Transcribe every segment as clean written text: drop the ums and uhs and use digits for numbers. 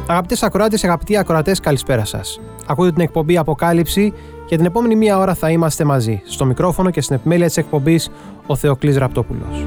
Αγαπητές ακροάτες, αγαπητοί ακροατές, καλησπέρα σας. Ακούτε την εκπομπή Αποκάλυψη. Για την επόμενη μία ώρα θα είμαστε μαζί. Στο μικρόφωνο και στην επιμέλεια της εκπομπής ο Θεοκλής Ραπτόπουλος.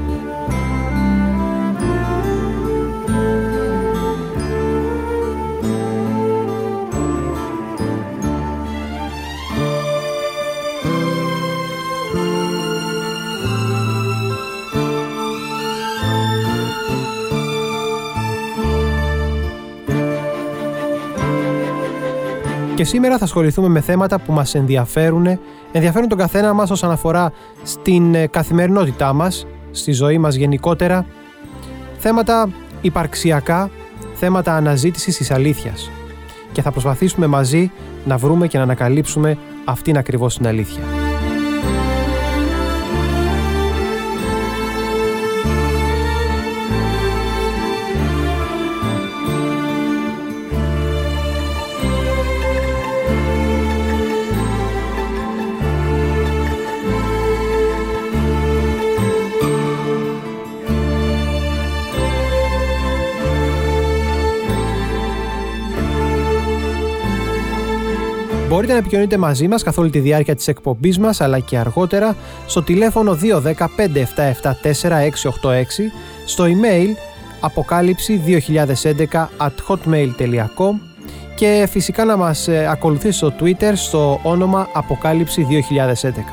Και σήμερα θα ασχοληθούμε με θέματα που μας ενδιαφέρουν τον καθένα μας όσον αφορά στην καθημερινότητά μας, στη ζωή μας γενικότερα, θέματα υπαρξιακά, θέματα αναζήτησης της αλήθειας. Και θα προσπαθήσουμε μαζί να βρούμε και να ανακαλύψουμε αυτήν ακριβώς την αλήθεια. Μπορείτε να επικοινωνείτε μαζί μας καθ' όλη τη διάρκεια της εκπομπής μας, αλλά και αργότερα στο τηλέφωνο 210-5774-686, στο email αποκάλυψη2011@hotmail.com και φυσικά να μας ακολουθήσει στο Twitter στο όνομα Αποκάλυψη 2011.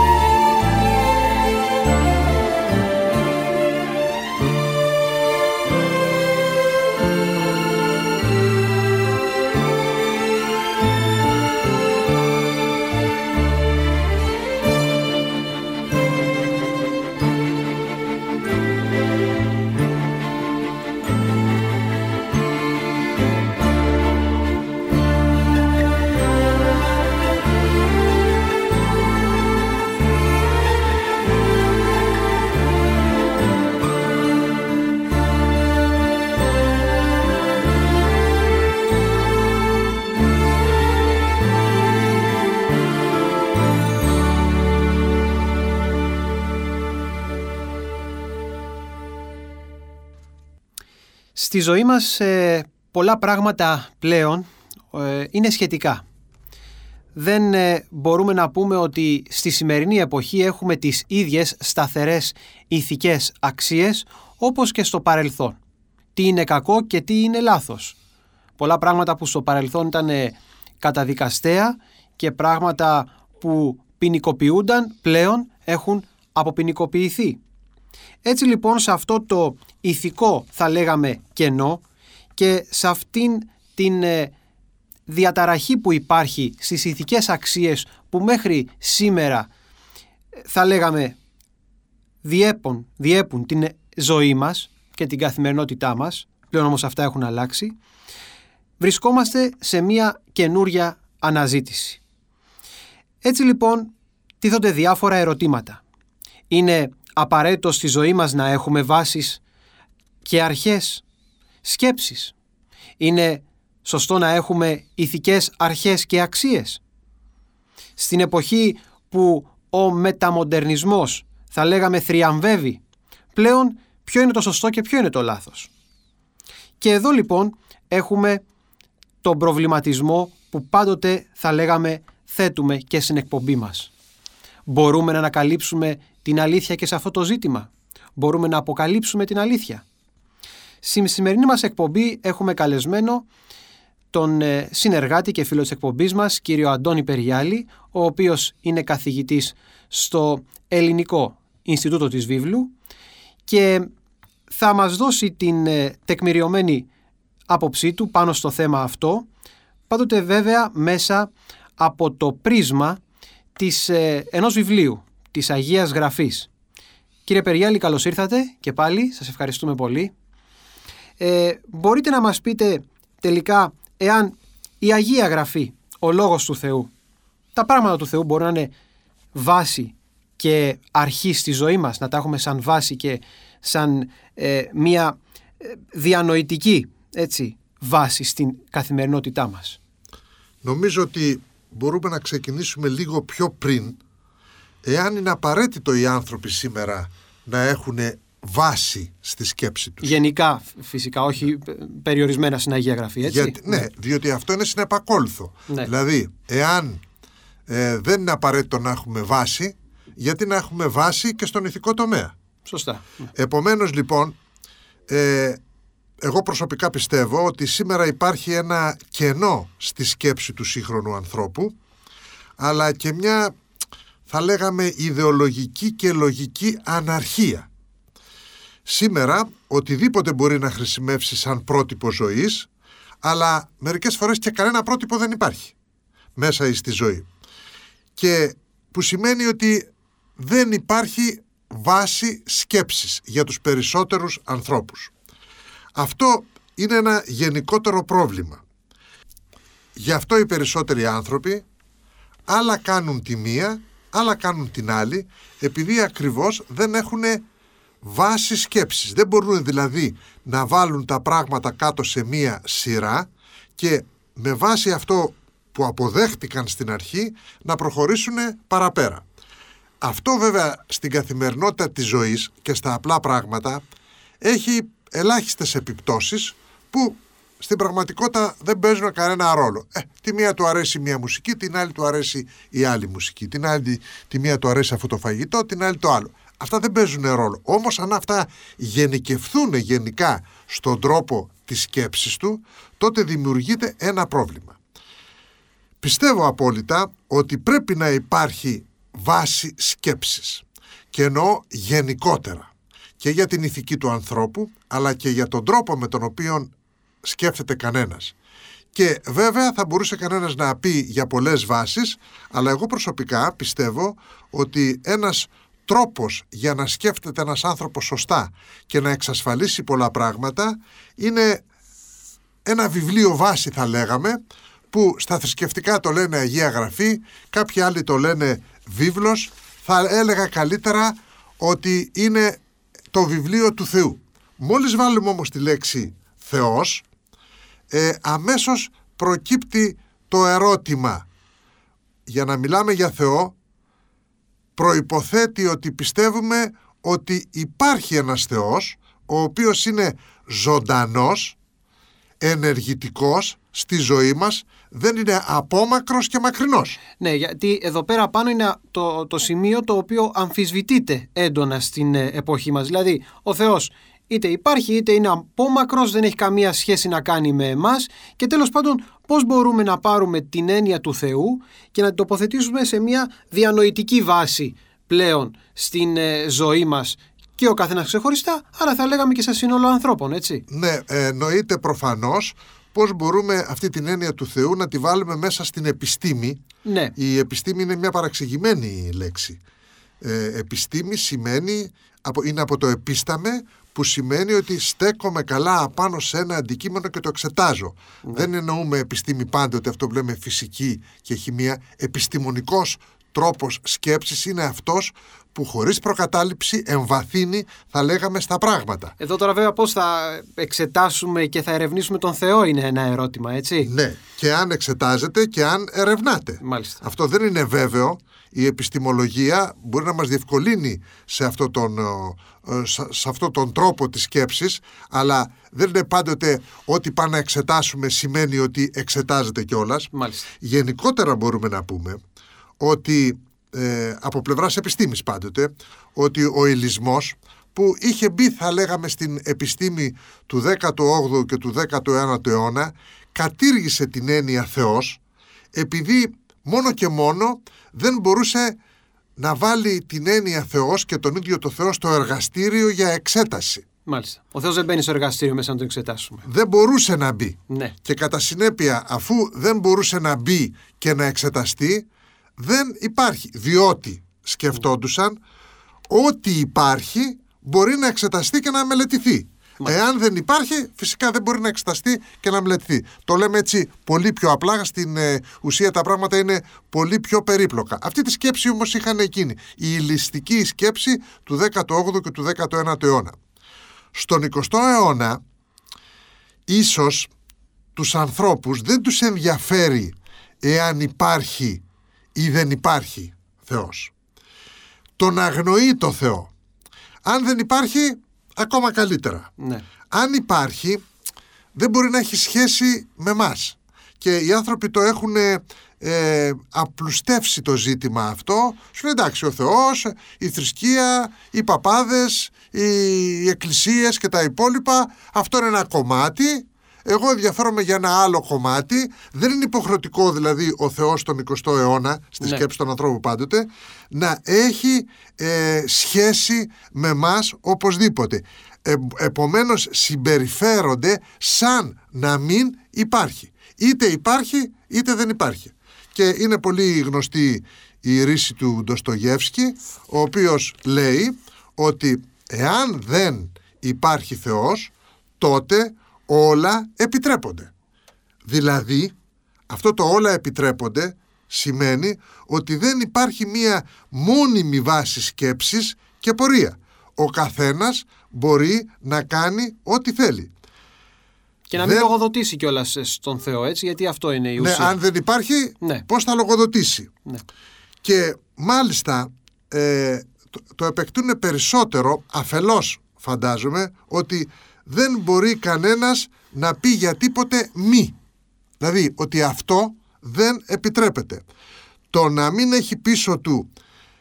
Στη ζωή μας πολλά πράγματα πλέον είναι σχετικά. Δεν μπορούμε να πούμε ότι στη σημερινή εποχή έχουμε τις ίδιες σταθερές ηθικές αξίες όπως και στο παρελθόν. Τι είναι κακό και τι είναι λάθος. Πολλά πράγματα που στο παρελθόν ήταν καταδικαστέα και πράγματα που ποινικοποιούνταν πλέον έχουν αποποινικοποιηθεί. Έτσι λοιπόν σε αυτό το ηθικό θα λέγαμε κενό και σε αυτήν την διαταραχή που υπάρχει στις ηθικές αξίες που μέχρι σήμερα θα λέγαμε διέπουν την ζωή μας και την καθημερινότητά μας, πλέον όμως αυτά έχουν αλλάξει, βρισκόμαστε σε μια καινούρια αναζήτηση. Έτσι λοιπόν τίθονται διάφορα ερωτήματα. Είναι απαραίτητο στη ζωή μας να έχουμε βάσεις και αρχές, σκέψεις? Είναι σωστό να έχουμε ηθικές αρχές και αξίες? Στην εποχή που ο μεταμοντερνισμός θα λέγαμε θριαμβεύει, πλέον ποιο είναι το σωστό και ποιο είναι το λάθος? Και εδώ λοιπόν έχουμε τον προβληματισμό που πάντοτε θα λέγαμε θέτουμε και στην εκπομπή μας. Μπορούμε να ανακαλύψουμε την αλήθεια και σε αυτό το ζήτημα? Μπορούμε να αποκαλύψουμε την αλήθεια? Στη σημερινή μας εκπομπή έχουμε καλεσμένο τον συνεργάτη και φίλο της εκπομπής μας, κύριο Αντώνη Περιάλη, ο οποίος είναι καθηγητής στο Ελληνικό Ινστιτούτο της Βίβλου και θα μας δώσει την τεκμηριωμένη άποψή του πάνω στο θέμα αυτό, πάντοτε βέβαια μέσα από το πρίσμα ενός βιβλίου, της Αγίας Γραφής. Κύριε Περιάλη, καλώς ήρθατε και πάλι, σας ευχαριστούμε πολύ. Μπορείτε να μας πείτε τελικά εάν η Αγία Γραφή, ο Λόγος του Θεού, τα πράγματα του Θεού μπορούν να είναι βάση και αρχή στη ζωή μας, να τα έχουμε σαν βάση και σαν μια διανοητική βάση στην καθημερινότητά μας? Νομίζω ότι μπορούμε να ξεκινήσουμε λίγο πιο πριν, εάν είναι απαραίτητο οι άνθρωποι σήμερα να έχουν βάση στη σκέψη τους. Γενικά φυσικά, όχι περιορισμένα στην Αγία Γραφή, έτσι. Ναι, διότι αυτό είναι συνεπακόλουθο. Ναι. Δηλαδή, εάν δεν είναι απαραίτητο να έχουμε βάση, γιατί να έχουμε βάση και στον ηθικό τομέα. Σωστά. Επομένως λοιπόν, εγώ προσωπικά πιστεύω ότι σήμερα υπάρχει ένα κενό στη σκέψη του σύγχρονου ανθρώπου, αλλά και μια, θα λέγαμε, ιδεολογική και λογική αναρχία. Σήμερα οτιδήποτε μπορεί να χρησιμεύσει σαν πρότυπο ζωής, αλλά μερικές φορές και κανένα πρότυπο δεν υπάρχει μέσα στη ζωή. Και που σημαίνει ότι δεν υπάρχει βάση σκέψης για τους περισσότερους ανθρώπους. Αυτό είναι ένα γενικότερο πρόβλημα. Γι' αυτό οι περισσότεροι άνθρωποι άλλα κάνουν τη μία, άλλα κάνουν την άλλη, επειδή ακριβώς δεν έχουν βάση σκέψης. Δεν μπορούν δηλαδή να βάλουν τα πράγματα κάτω σε μία σειρά και με βάση αυτό που αποδέχτηκαν στην αρχή να προχωρήσουν παραπέρα. Αυτό βέβαια στην καθημερινότητα της ζωής και στα απλά πράγματα έχει ελάχιστες επιπτώσεις που στην πραγματικότητα δεν παίζουν κανένα ρόλο. Τη μία του αρέσει μία μουσική, την άλλη του αρέσει η άλλη μουσική, τη μία του αρέσει αυτό το φαγητό, την άλλη το άλλο. Αυτά δεν παίζουν ρόλο. Όμως αν αυτά γενικευθούν γενικά στον τρόπο της σκέψης του, τότε δημιουργείται ένα πρόβλημα. Πιστεύω απόλυτα ότι πρέπει να υπάρχει βάση σκέψης, και εννοώ γενικότερα και για την ηθική του ανθρώπου, αλλά και για τον τρόπο με τον οποίο σκέφτεται κανένας. Και βέβαια θα μπορούσε κανένας να πει για πολλές βάσεις, αλλά εγώ προσωπικά πιστεύω ότι ένας τρόπος για να σκέφτεται ένας άνθρωπος σωστά και να εξασφαλίσει πολλά πράγματα είναι ένα βιβλίο βάση, θα λέγαμε, που στα θρησκευτικά το λένε Αγία Γραφή, κάποιοι άλλοι το λένε βίβλος. Θα έλεγα καλύτερα ότι είναι το βιβλίο του Θεού. Μόλις βάλουμε όμως τη λέξη Θεός, αμέσως προκύπτει το ερώτημα. Για να μιλάμε για Θεό, προϋποθέτει ότι πιστεύουμε ότι υπάρχει ένας Θεός, ο οποίος είναι ζωντανός, ενεργητικός στη ζωή μας, δεν είναι απόμακρος και μακρινός. Ναι, γιατί εδώ πέρα πάνω είναι το σημείο το οποίο αμφισβητείται έντονα στην εποχή μας. Δηλαδή, ο Θεός είτε υπάρχει είτε είναι απόμακρος, δεν έχει καμία σχέση να κάνει με εμάς, και τέλος πάντων πώς μπορούμε να πάρουμε την έννοια του Θεού και να την τοποθετήσουμε σε μια διανοητική βάση πλέον στην ζωή μας, και ο καθένας ξεχωριστά, αλλά θα λέγαμε και σε σύνολο ανθρώπων, έτσι. Ναι, εννοείται προφανώς πώς μπορούμε αυτή την έννοια του Θεού να τη βάλουμε μέσα στην επιστήμη. Ναι. Η επιστήμη είναι μια παραξηγημένη λέξη. Επιστήμη σημαίνει, είναι από το επίσταμε, που σημαίνει ότι στέκομαι καλά απάνω σε ένα αντικείμενο και το εξετάζω. Ναι. Δεν εννοούμε επιστήμη πάντοτε αυτό που λέμε φυσική και χημεία. Επιστημονικός τρόπος σκέψης είναι αυτός που χωρίς προκατάληψη εμβαθύνει, θα λέγαμε, στα πράγματα. Εδώ τώρα βέβαια πώς θα εξετάσουμε και θα ερευνήσουμε τον Θεό είναι ένα ερώτημα, έτσι. Ναι, και αν εξετάζεται και αν ερευνάται. Μάλιστα. Αυτό δεν είναι βέβαιο. Η επιστημολογία μπορεί να μας διευκολύνει σε αυτό τον τρόπο της σκέψης, αλλά δεν είναι πάντοτε ό,τι πάμε να εξετάσουμε σημαίνει ότι εξετάζεται κιόλας. Μάλιστα. Γενικότερα μπορούμε να πούμε ότι από πλευράς επιστήμης πάντοτε, ότι ο υλισμός που είχε μπει, θα λέγαμε, στην επιστήμη του 18ου και του 19ου αιώνα, κατήργησε την έννοια Θεός, επειδή μόνο και μόνο δεν μπορούσε να βάλει την έννοια Θεός και τον ίδιο το Θεό στο εργαστήριο για εξέταση. Μάλιστα. Ο Θεός δεν μπαίνει στο εργαστήριο μέσα να τον εξετάσουμε. Δεν μπορούσε να μπει. Ναι. Και κατά συνέπεια, αφού δεν μπορούσε να μπει και να εξεταστεί, δεν υπάρχει. Διότι σκεφτόντουσαν ότι υπάρχει μπορεί να εξεταστεί και να μελετηθεί. Εάν δεν υπάρχει, φυσικά δεν μπορεί να εξεταστεί και να μελετηθεί. Το λέμε έτσι πολύ πιο απλά, στην ουσία τα πράγματα είναι πολύ πιο περίπλοκα. Αυτή τη σκέψη όμως είχαν εκείνοι. Η υλιστική σκέψη του 18ου και του 19ου αιώνα. Στον 20ο αιώνα, ίσως τους ανθρώπους δεν τους ενδιαφέρει εάν υπάρχει ή δεν υπάρχει Θεός. Τον αγνοεί το Θεό. Αν δεν υπάρχει, ακόμα καλύτερα. Ναι. Αν υπάρχει, δεν μπορεί να έχει σχέση με μας. Και οι άνθρωποι το έχουν απλουστεύσει το ζήτημα αυτό. Σου λέει εντάξει, ο Θεός, η θρησκεία, οι παπάδες, οι εκκλησίες και τα υπόλοιπα, αυτό είναι ένα κομμάτι. Εγώ ενδιαφέρομαι για ένα άλλο κομμάτι. Δεν είναι υποχρεωτικό δηλαδή ο Θεός τον 20ο αιώνα, στη σκέψη των ανθρώπων πάντοτε, να έχει σχέση με μας οπωσδήποτε. Επομένως συμπεριφέρονται σαν να μην υπάρχει. Είτε υπάρχει είτε δεν υπάρχει. Και είναι πολύ γνωστή η ρίση του Ντοστογεύσκη, ο οποίος λέει ότι εάν δεν υπάρχει Θεός, τότε όλα επιτρέπονται. Δηλαδή, αυτό το όλα επιτρέπονται σημαίνει ότι δεν υπάρχει μία μόνιμη βάση σκέψης και πορεία. Ο καθένας μπορεί να κάνει ό,τι θέλει. Και να μην λογοδοτήσει κιόλας στον Θεό, έτσι, γιατί αυτό είναι η ουσία. Ναι, αν δεν υπάρχει, πώς θα λογοδοτήσει. Ναι. Και μάλιστα το επεκτείνουν περισσότερο, αφελώς φαντάζομαι, ότι δεν μπορεί κανένας να πει για τίποτε μη. Δηλαδή ότι αυτό δεν επιτρέπεται. Το να μην έχει πίσω του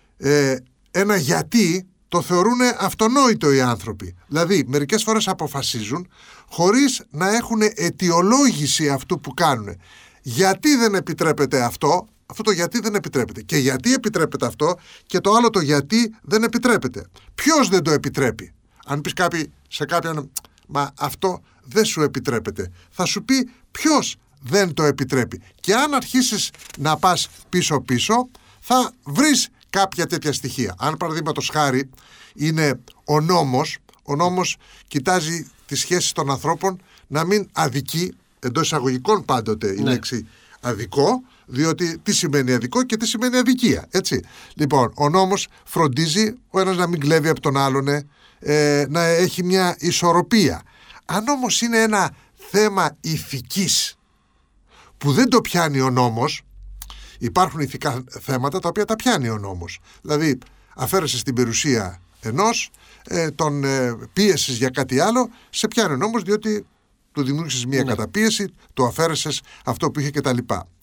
ένα γιατί, το θεωρούν αυτονόητο οι άνθρωποι. Δηλαδή μερικές φορές αποφασίζουν χωρίς να έχουν αιτιολόγηση αυτού που κάνουν. Γιατί δεν επιτρέπεται αυτό το γιατί δεν επιτρέπεται. Και γιατί επιτρέπεται αυτό και το άλλο το γιατί δεν επιτρέπεται. Ποιος δεν το επιτρέπει? Αν πεις σε κάποιον, μα αυτό δεν σου επιτρέπεται, θα σου πει ποιος δεν το επιτρέπει. Και αν αρχίσεις να πας πίσω-πίσω, θα βρεις κάποια τέτοια στοιχεία. Αν παραδείγματος χάρη είναι ο νόμος κοιτάζει τις σχέσεις των ανθρώπων να μην αδικεί, εντός εισαγωγικών πάντοτε η λέξη αδικό, διότι τι σημαίνει αδικό και τι σημαίνει αδικία, έτσι. Λοιπόν, ο νόμος φροντίζει ο ένας να μην κλέβει από τον άλλον, να έχει μια ισορροπία. Αν όμως είναι ένα θέμα ηθικής που δεν το πιάνει ο νόμος, υπάρχουν ηθικά θέματα τα οποία τα πιάνει ο νόμος. Δηλαδή αφαίρεσες την περιουσία ενός, τον πίεσες για κάτι άλλο, σε πιάνει ο νόμος διότι του δημιούργησες μια καταπίεση, του αφαίρεσες αυτό που είχε κτλ.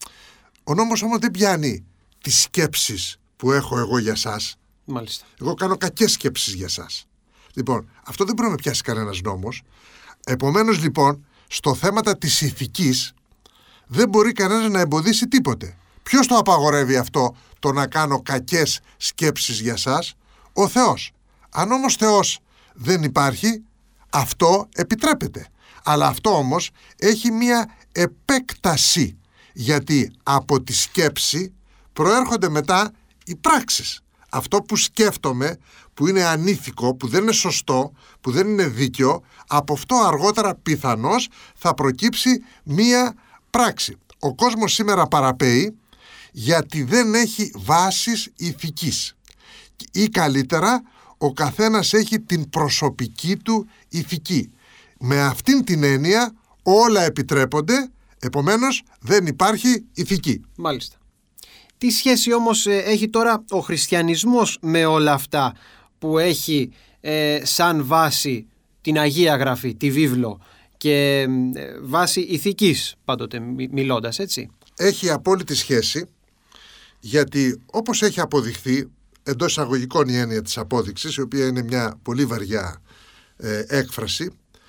Ο νόμος όμως δεν πιάνει τις σκέψεις που έχω εγώ για σας. Μάλιστα. Εγώ κάνω κακές σκέψεις για σας. Λοιπόν, αυτό δεν μπορεί να πιάσει κανένας νόμος. Επομένως λοιπόν, στο θέματα της ηθικής δεν μπορεί κανένας να εμποδίσει τίποτε. Ποιος το απαγορεύει αυτό, το να κάνω κακές σκέψεις για σας? Ο Θεός. Αν όμως Θεός δεν υπάρχει, αυτό επιτρέπεται. Αλλά αυτό όμως έχει μία επέκταση, γιατί από τη σκέψη προέρχονται μετά οι πράξεις. Αυτό που σκέφτομαι, που είναι ανήθικο, που δεν είναι σωστό, που δεν είναι δίκαιο, από αυτό αργότερα πιθανώς θα προκύψει μία πράξη. Ο κόσμος σήμερα παραπέει γιατί δεν έχει βάσεις ηθικής. Ή καλύτερα, ο καθένας έχει την προσωπική του ηθική. Με αυτήν την έννοια όλα επιτρέπονται, επομένως δεν υπάρχει ηθική. Μάλιστα. Τι σχέση όμως έχει τώρα ο χριστιανισμός με όλα αυτά που έχει σαν βάση την Αγία Γραφή, τη βίβλο και βάση ηθικής πάντοτε μιλώντας, έτσι? Έχει απόλυτη σχέση, γιατί όπως έχει αποδειχθεί, εντός εισαγωγικών η έννοια της απόδειξης, η οποία είναι μια πολύ βαριά έκφραση,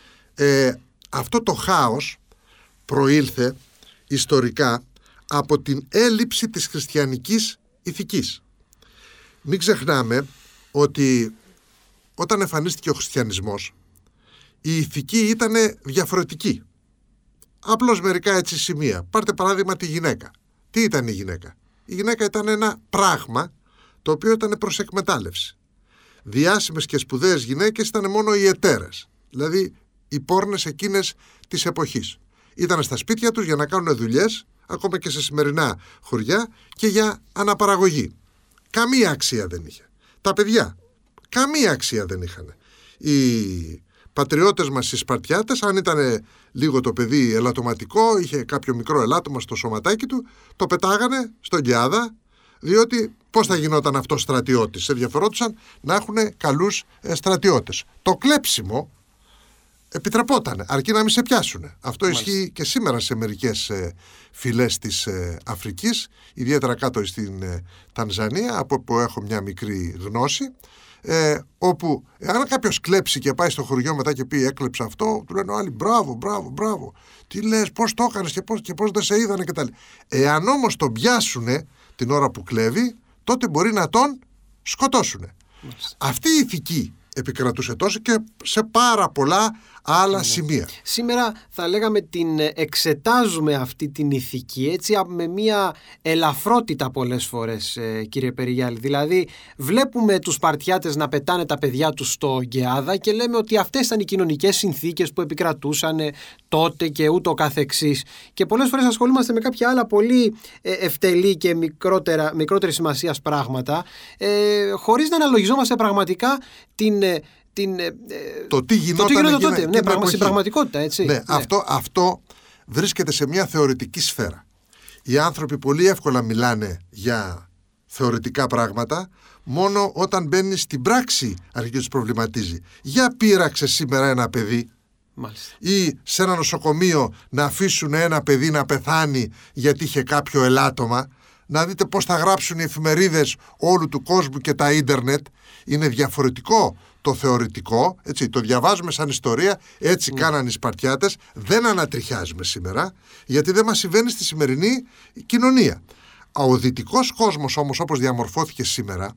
αυτό το χάος προήλθε ιστορικά από την έλλειψη της χριστιανικής ηθικής. Μην ξεχνάμε ότι όταν εμφανίστηκε ο χριστιανισμός, η ηθική ήταν διαφορετική. Απλώς μερικά έτσι σημεία. Πάρτε παράδειγμα τη γυναίκα. Τι ήταν η γυναίκα? Η γυναίκα ήταν ένα πράγμα το οποίο ήταν προς εκμετάλλευση. Διάσημες και σπουδαίες γυναίκες ήταν μόνο οι εταίρες, δηλαδή οι πόρνες εκείνες της εποχής. Ήταν στα σπίτια τους για να κάνουν δουλειές, ακόμα και σε σημερινά χωριά, και για αναπαραγωγή. Καμία αξία δεν είχε. Τα παιδιά, καμία αξία δεν είχαν. Οι πατριώτες μας οι Σπαρτιάτες, αν ήταν λίγο το παιδί ελαττωματικό, είχε κάποιο μικρό ελάττωμα στο σωματάκι του, το πετάγανε στον Λιάδα, Διότι πώς θα γινόταν αυτό στρατιώτης? Ενδιαφερόντουσαν να έχουν καλούς στρατιώτες. Το κλέψιμο επιτρεπόταν, αρκεί να μην σε πιάσουν. Αυτό ισχύει και σήμερα σε μερικές φυλές της Αφρικής, ιδιαίτερα κάτω στην Τανζανία, από που έχω μια μικρή γνώση, όπου αν κάποιος κλέψει και πάει στο χωριό μετά και πει έκλεψε αυτό, του λένε άλλοι μπράβο, τι λες, πώς το έκανες και πώς δεν σε είδανε κτλ. Εάν όμως τον πιάσουνε την ώρα που κλέβει, τότε μπορεί να τον σκοτώσουνε. Αυτή η ηθική επικρατούσε τόσο και σε πάρα πολλά άλλα σημεία. Σήμερα θα λέγαμε την εξετάζουμε αυτή την ηθική έτσι με μια ελαφρότητα πολλές φορές, κύριε Περιγιάλη. Δηλαδή βλέπουμε τους Σπαρτιάτες να πετάνε τα παιδιά τους στο Γκεάδα και λέμε ότι αυτές ήταν οι κοινωνικές συνθήκες που επικρατούσαν τότε και ούτω καθεξής. Και πολλές φορές ασχολούμαστε με κάποια άλλα πολύ ευτελή και μικρότερη σημασίας πράγματα, χωρίς να αναλογιζόμαστε πραγματικά το τι γινόταν τότε, στην πραγματικότητα, έτσι. Ναι. Αυτό βρίσκεται σε μια θεωρητική σφαίρα. Οι άνθρωποι πολύ εύκολα μιλάνε για θεωρητικά πράγματα, μόνο όταν μπαίνει στην πράξη αρχίζει να τους προβληματίζει. Για πείραξε σήμερα ένα παιδί. Μάλιστα. Ή σε ένα νοσοκομείο να αφήσουν ένα παιδί να πεθάνει γιατί είχε κάποιο ελάττωμα. Να δείτε πώς θα γράψουν οι εφημερίδες όλου του κόσμου και τα ίντερνετ. Είναι διαφορετικό το θεωρητικό, έτσι, το διαβάζουμε σαν ιστορία, έτσι κάνανε οι Σπαρτιάτες, δεν ανατριχιάζουμε σήμερα, γιατί δεν μας συμβαίνει στη σημερινή κοινωνία. Ο δυτικός κόσμος όμως, όπως διαμορφώθηκε σήμερα,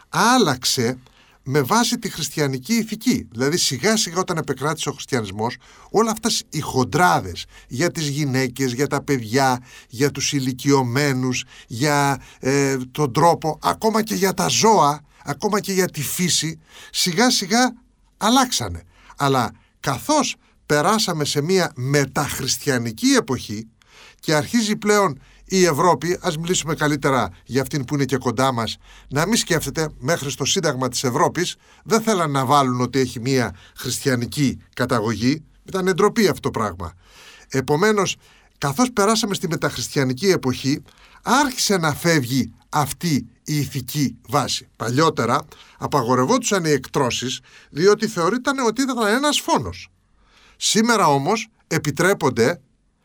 άλλαξε με βάση τη χριστιανική ηθική. Δηλαδή σιγά σιγά όταν επεκράτησε ο χριστιανισμός, όλα αυτές οι χοντράδες για τις γυναίκες, για τα παιδιά, για τους ηλικιωμένους, για τον τρόπο, ακόμα και για τα ζώα, ακόμα και για τη φύση, σιγά σιγά αλλάξανε. Αλλά καθώς περάσαμε σε μια μεταχριστιανική εποχή και αρχίζει πλέον η Ευρώπη, ας μιλήσουμε καλύτερα για αυτήν που είναι και κοντά μας, να μην σκέφτεται, μέχρι στο Σύνταγμα της Ευρώπης δεν θέλαν να βάλουν ότι έχει μια χριστιανική καταγωγή, ήταν ντροπή αυτό το πράγμα. Επομένως, καθώς περάσαμε στη μεταχριστιανική εποχή, άρχισε να φεύγει αυτή η ηθική βάση. Παλιότερα απαγορευόντουσαν οι εκτρώσεις, διότι θεωρείταν ότι ήταν ένας φόνος. Σήμερα όμως επιτρέπονται,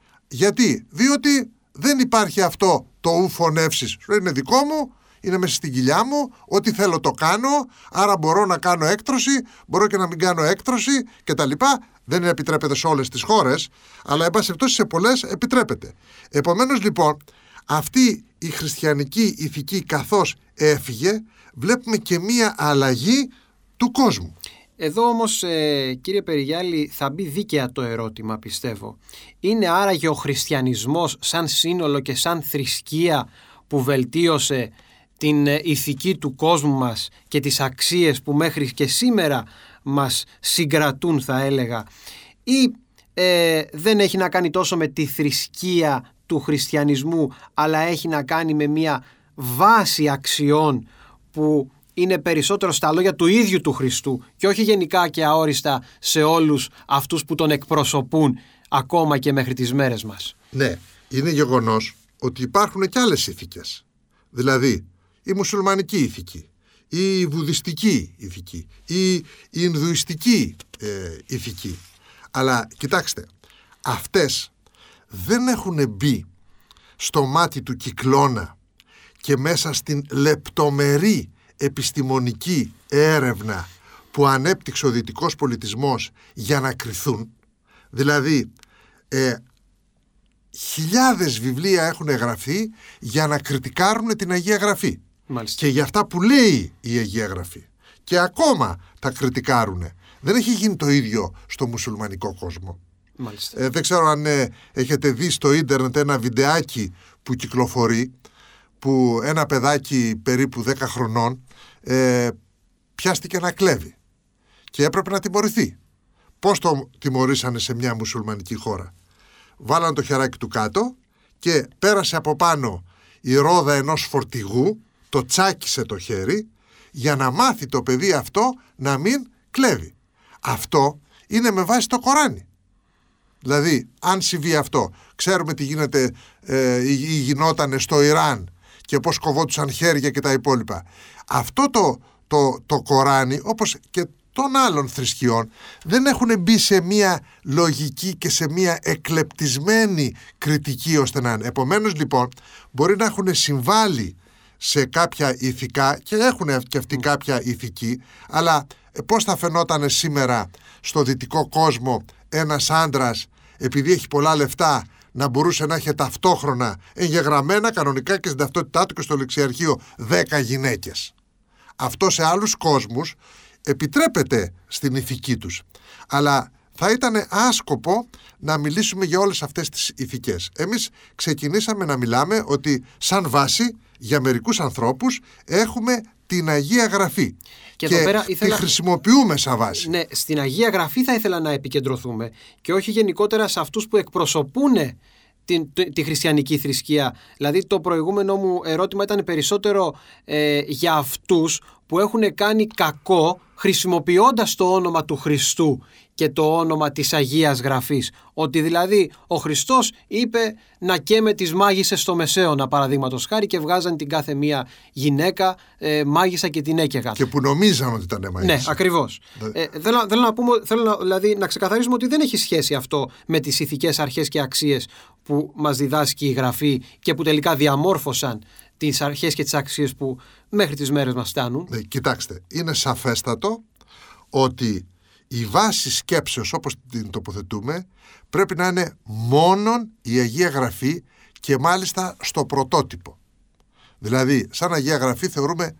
γιατί? Διότι δεν υπάρχει αυτό το ου φωνεύσεις. Είναι δικό μου, είναι μέσα στην κοιλιά μου, ό,τι θέλω το κάνω, άρα μπορώ να κάνω έκτρωση, μπορώ και να μην κάνω έκτρωση κτλ. Δεν επιτρέπεται σε όλες τις χώρες, αλλά εν πάση περιπτώσει σε πολλές επιτρέπεται. Επομένως λοιπόν, αυτή η χριστιανική ηθική καθώς έφυγε, βλέπουμε και μία αλλαγή του κόσμου. Εδώ όμως, κύριε Περιγιάλη, θα μπει δίκαια το ερώτημα, πιστεύω. Είναι άραγε ο χριστιανισμός σαν σύνολο και σαν θρησκεία που βελτίωσε την ηθική του κόσμου μας και τις αξίες που μέχρι και σήμερα μας συγκρατούν, θα έλεγα, ή δεν έχει να κάνει τόσο με τη θρησκεία του χριστιανισμού, αλλά έχει να κάνει με μια βάση αξιών που είναι περισσότερο στα λόγια του ίδιου του Χριστού και όχι γενικά και αόριστα σε όλους αυτούς που τον εκπροσωπούν ακόμα και μέχρι τις μέρες μας. Ναι, είναι γεγονός ότι υπάρχουν και άλλες ηθικές. Δηλαδή η μουσουλμανική ηθική, η βουδιστική ηθική, η ινδουιστική ηθική. Αλλά κοιτάξτε, αυτές δεν έχουν μπει στο μάτι του κυκλώνα και μέσα στην λεπτομερή επιστημονική έρευνα που ανέπτυξε ο δυτικός πολιτισμός για να κριθούν. Δηλαδή χιλιάδες βιβλία έχουν γραφεί για να κριτικάρουν την Αγία Γραφή. Μάλιστα. Και για αυτά που λέει η Αγία Γραφή. Και ακόμα τα κριτικάρουν. Δεν έχει γίνει το ίδιο στο μουσουλμανικό κόσμο. Δεν ξέρω αν έχετε δει στο ίντερνετ ένα βιντεάκι που κυκλοφορεί, που ένα παιδάκι περίπου 10 χρονών πιάστηκε να κλέβει και έπρεπε να τιμωρηθεί. Πώς το τιμωρήσανε σε μια μουσουλμανική χώρα? Βάλαν το χεράκι του κάτω και πέρασε από πάνω η ρόδα ενός φορτηγού, το τσάκισε το χέρι για να μάθει το παιδί αυτό να μην κλέβει. Αυτό είναι με βάση το Κοράνι. Δηλαδή, αν συμβεί αυτό, ξέρουμε τι γίνεται ή γινότανε στο Ιράν και πώς κοβόντουσαν χέρια και τα υπόλοιπα. Αυτό το Κοράνι, όπως και των άλλων θρησκειών, δεν έχουν μπει σε μια λογική και σε μια εκλεπτισμένη κριτική ώστε να είναι. Επομένως λοιπόν μπορεί να έχουν συμβάλει σε κάποια ηθικά και έχουν και αυτοί κάποια ηθική, αλλά πώς θα φαινόταν σήμερα στο δυτικό κόσμο ένας άντρας, επειδή έχει πολλά λεφτά, να μπορούσε να έχει ταυτόχρονα εγγεγραμμένα κανονικά και στην ταυτότητά του και στο ληξιαρχείο 10 γυναίκες. Αυτό σε άλλους κόσμους επιτρέπεται στην ηθική τους. Αλλά θα ήταν άσκοπο να μιλήσουμε για όλες αυτές τις ηθικές. Εμείς ξεκινήσαμε να μιλάμε ότι σαν βάση για μερικούς ανθρώπους έχουμε την Αγία Γραφή και εδώ πέρα τη χρησιμοποιούμε σαν βάση. Ναι, στην Αγία Γραφή θα ήθελα να επικεντρωθούμε και όχι γενικότερα σε αυτούς που εκπροσωπούν τη χριστιανική θρησκεία. Δηλαδή το προηγούμενο μου ερώτημα ήταν περισσότερο για αυτούς που έχουν κάνει κακό χρησιμοποιώντας το όνομα του Χριστού και το όνομα της Αγίας Γραφής. Ότι δηλαδή ο Χριστός είπε να καίμε τις μάγισσες στο Μεσαίωνα, παραδείγματος χάρη, και βγάζαν την κάθε μία γυναίκα μάγισσα και την έκαιγαν. Και που νομίζαν ότι ήταν μάγισσα. Ναι, ακριβώς. Θέλω δηλαδή να ξεκαθαρίσουμε ότι δεν έχει σχέση αυτό με τις ηθικές αρχές και αξίες που μας διδάσκει η Γραφή και που τελικά διαμόρφωσαν τις αρχές και τις αξίες που μέχρι τις μέρες μας φτάνουν. Ναι, κοιτάξτε, είναι σαφέστατο ότι η βάση σκέψεως, όπως την τοποθετούμε, πρέπει να είναι μόνον η Αγία Γραφή και μάλιστα στο πρωτότυπο. Δηλαδή, σαν Αγία Γραφή θεωρούμε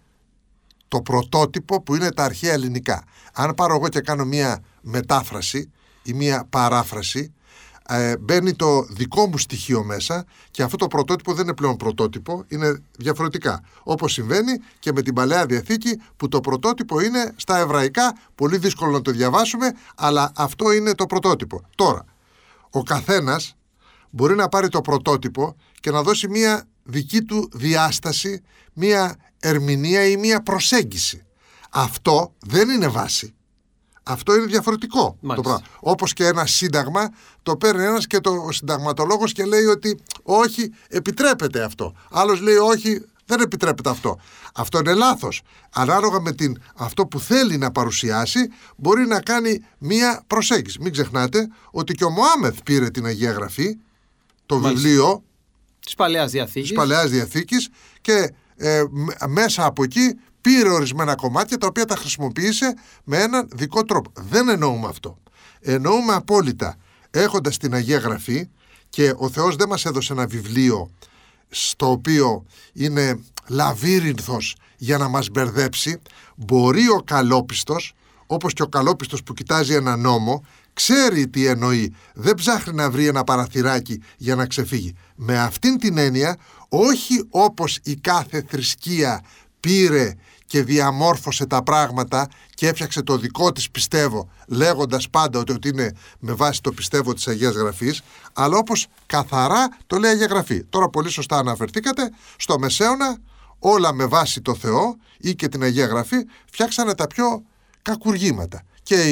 το πρωτότυπο που είναι τα αρχαία ελληνικά. Αν πάρω εγώ και κάνω μία μετάφραση ή μία παράφραση, μπαίνει το δικό μου στοιχείο μέσα και αυτό το πρωτότυπο δεν είναι πλέον πρωτότυπο, είναι διαφορετικά. Όπως συμβαίνει και με την Παλαιά Διαθήκη, που το πρωτότυπο είναι στα εβραϊκά, πολύ δύσκολο να το διαβάσουμε, αλλά αυτό είναι το πρωτότυπο. Τώρα, ο καθένας μπορεί να πάρει το πρωτότυπο και να δώσει μία δική του διάσταση, μία ερμηνεία ή μία προσέγγιση. Αυτό δεν είναι βάση. Αυτό είναι διαφορετικό το πράγμα. Όπως και ένα σύνταγμα, το παίρνει ένας και ο συνταγματολόγος και λέει ότι όχι, επιτρέπεται αυτό. Άλλος λέει όχι, δεν επιτρέπεται αυτό. Αυτό είναι λάθος. Ανάλογα με αυτό που θέλει να παρουσιάσει, μπορεί να κάνει μία προσέγγιση. Μην ξεχνάτε ότι και ο Μωάμεθ πήρε την Αγία Γραφή, το βιβλίο της Παλαιάς Διαθήκης και μέσα από εκεί πήρε ορισμένα κομμάτια τα οποία τα χρησιμοποίησε με έναν δικό τρόπο. Δεν εννοούμε αυτό. Εννοούμε απόλυτα έχοντας την Αγία Γραφή, και ο Θεός δεν μας έδωσε ένα βιβλίο στο οποίο είναι λαβύρινθος για να μας μπερδέψει. Μπορεί ο καλόπιστος, όπως και ο καλόπιστος που κοιτάζει ένα νόμο, ξέρει τι εννοεί. Δεν ψάχνει να βρει ένα παραθυράκι για να ξεφύγει. Με αυτήν την έννοια, όχι όπως η κάθε θρησκεία πήρε και διαμόρφωσε τα πράγματα και έφτιαξε το δικό της πιστεύω, λέγοντας πάντα ότι είναι με βάση το πιστεύω της Αγίας Γραφής, αλλά όπως καθαρά το λέει η Αγία Γραφή. Τώρα πολύ σωστά αναφερθήκατε, στο Μεσαίωνα όλα με βάση το Θεό ή και την Αγία Γραφή φτιάξανε τα πιο κακουργήματα. Και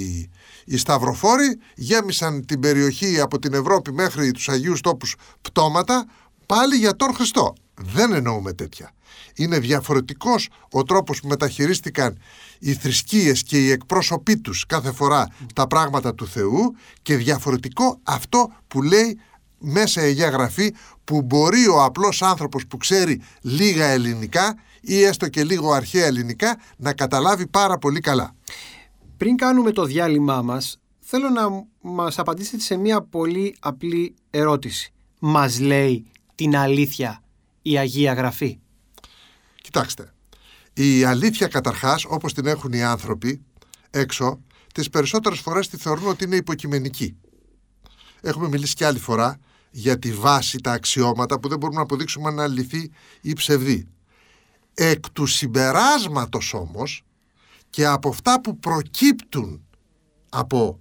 οι σταυροφόροι γέμισαν την περιοχή από την Ευρώπη μέχρι τους Αγίους Τόπους πτώματα πάλι για τον Χριστό. Δεν εννοούμε τέτοια. Είναι διαφορετικός ο τρόπος που μεταχειρίστηκαν οι θρησκείες και οι εκπρόσωποι τους κάθε φορά τα πράγματα του Θεού, και διαφορετικό αυτό που λέει μέσα η Αγία Γραφή, που μπορεί ο απλός άνθρωπος που ξέρει λίγα ελληνικά ή έστω και λίγο αρχαία ελληνικά να καταλάβει πάρα πολύ καλά. Πριν κάνουμε το διάλειμμά μας, θέλω να μας απαντήσετε σε μια πολύ απλή ερώτηση. Μας λέει την αλήθεια η Αγία Γραφή? Κοιτάξτε, η αλήθεια καταρχάς, όπως την έχουν οι άνθρωποι έξω, τις περισσότερες φορές τη θεωρούν ότι είναι υποκειμενική. Έχουμε μιλήσει και άλλη φορά για τη βάση, τα αξιώματα που δεν μπορούμε να αποδείξουμε αν είναι αληθή ή ψευδή. Εκ του συμπεράσματος όμως και από αυτά που προκύπτουν από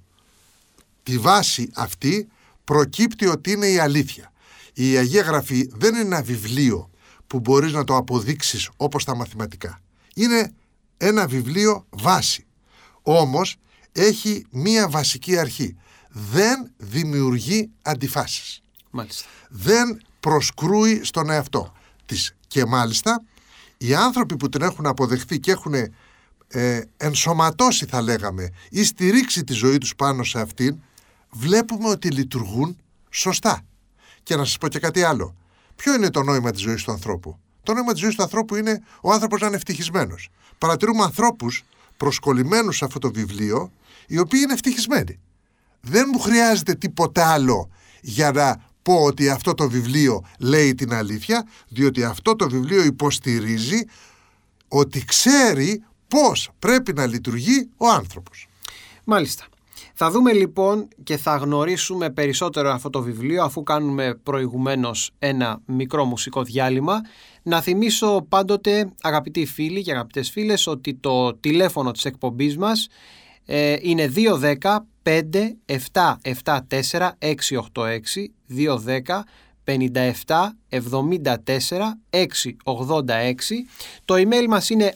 τη βάση αυτή, προκύπτει ότι είναι η αλήθεια. Η Αγία Γραφή δεν είναι ένα βιβλίο που μπορείς να το αποδείξεις όπως τα μαθηματικά. Είναι ένα βιβλίο βάση. Όμως έχει μία βασική αρχή. Δεν δημιουργεί αντιφάσεις. Μάλιστα. Δεν προσκρούει στον εαυτό. Τις Και μάλιστα οι άνθρωποι που την έχουν αποδεχθεί και έχουν ενσωματώσει, θα λέγαμε, ή στηρίξει τη ζωή τους πάνω σε αυτήν, βλέπουμε ότι λειτουργούν σωστά. Και να σας πω και κάτι άλλο. Ποιο είναι το νόημα της ζωής του ανθρώπου? Το νόημα της ζωής του ανθρώπου είναι ο άνθρωπος να είναι ευτυχισμένος. Παρατηρούμε ανθρώπους προσκολλημένους σε αυτό το βιβλίο, οι οποίοι είναι ευτυχισμένοι. Δεν μου χρειάζεται τίποτα άλλο για να πω ότι αυτό το βιβλίο λέει την αλήθεια, διότι αυτό το βιβλίο υποστηρίζει ότι ξέρει πώς πρέπει να λειτουργεί ο άνθρωπος. Μάλιστα. Θα δούμε λοιπόν και θα γνωρίσουμε περισσότερο αυτό το βιβλίο, αφού κάνουμε προηγουμένως ένα μικρό μουσικό διάλειμμα. Να θυμίσω πάντοτε, αγαπητοί φίλοι και αγαπητές φίλες, ότι το τηλέφωνο της εκπομπής μας είναι 210 5-7-7-4-686, 210 57 74 686. Το email μας είναι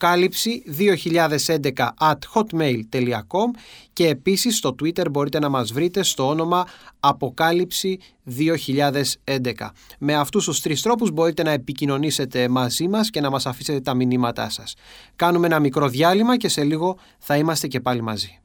αποκάλυψη2011@hotmail.com και επίσης στο Twitter μπορείτε να μας βρείτε στο όνομα αποκάλυψη2011. Με αυτούς τους τρεις τρόπους μπορείτε να επικοινωνήσετε μαζί μας και να μας αφήσετε τα μηνύματά σας. Κάνουμε ένα μικρό διάλειμμα και σε λίγο θα είμαστε και πάλι μαζί.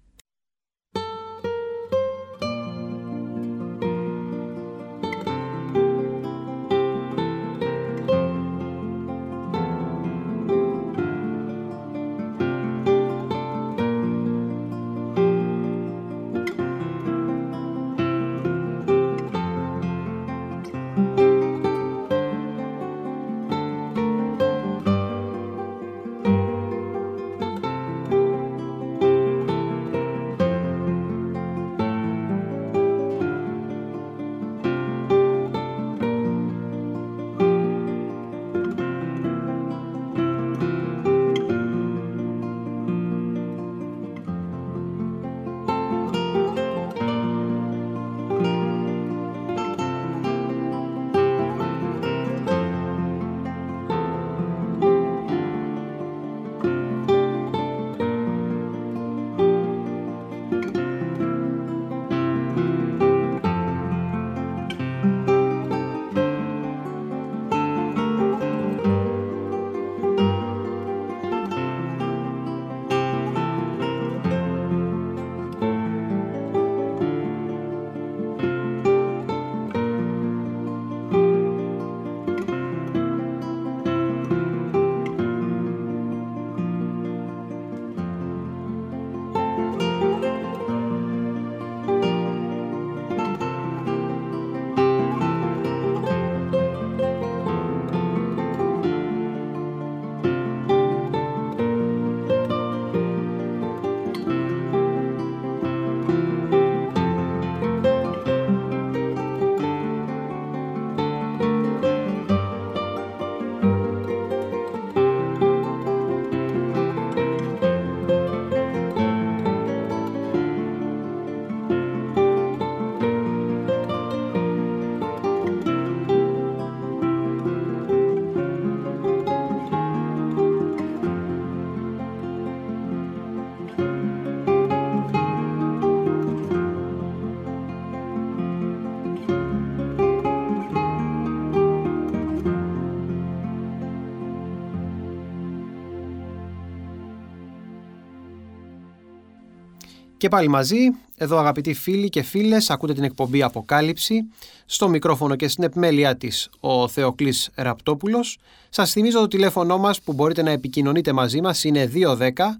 Και πάλι μαζί, εδώ αγαπητοί φίλοι και φίλες, ακούτε την εκπομπή Αποκάλυψη, στο μικρόφωνο και στην επιμέλειά της ο Θεοκλής Ραπτόπουλος. Σας θυμίζω το τηλέφωνο μας που μπορείτε να επικοινωνείτε μαζί μας είναι 210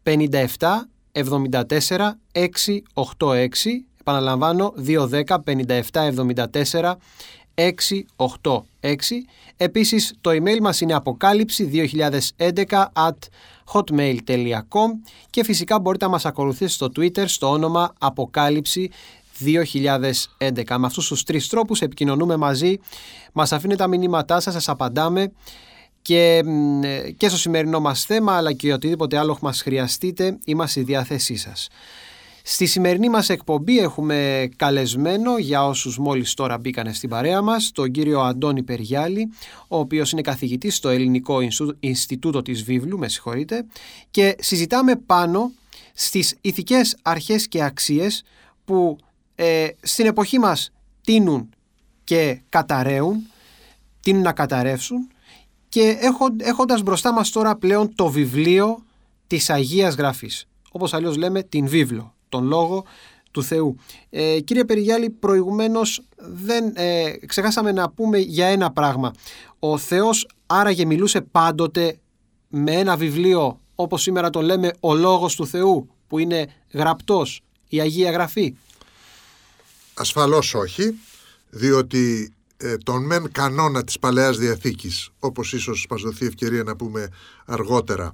57 74 686, επαναλαμβάνω 210 57 74 686. Επίσης το email μας είναι αποκάλυψη2011@hotmail.com και φυσικά μπορείτε να μας ακολουθήσετε στο Twitter στο όνομα Αποκάλυψη 2011. Με αυτούς τους τρεις τρόπους επικοινωνούμε μαζί, μας αφήνετε τα μηνύματά σας, σας απαντάμε και στο σημερινό μας θέμα αλλά και οτιδήποτε άλλο μας χρειαστείτε είμαστε στη διάθεσή σας. Στη σημερινή μας εκπομπή έχουμε καλεσμένο, για όσους μόλις τώρα μπήκανε στην παρέα μας, τον κύριο Αντώνη Περιγιάλη, ο οποίος είναι καθηγητής στο Ελληνικό Ινστιτούτο της Βίβλου, και συζητάμε πάνω στις ηθικές αρχές και αξίες που στην εποχή μας τείνουν και καταραίουν, τείνουν να καταρρεύσουν Και έχοντας μπροστά μας τώρα πλέον το βιβλίο της Αγίας Γραφής, όπως αλλιώς λέμε την βίβλο, τον Λόγο του Θεού. Κύριε Περιγιάλη, προηγουμένως ξεχάσαμε να πούμε για ένα πράγμα. Ο Θεός άραγε μιλούσε πάντοτε με ένα βιβλίο, όπως σήμερα το λέμε, ο Λόγος του Θεού, που είναι γραπτός, η Αγία Γραφή? Ασφαλώς όχι, διότι τον μεν κανόνα της Παλαιάς Διαθήκης, όπως ίσως μας δοθεί ευκαιρία να πούμε αργότερα,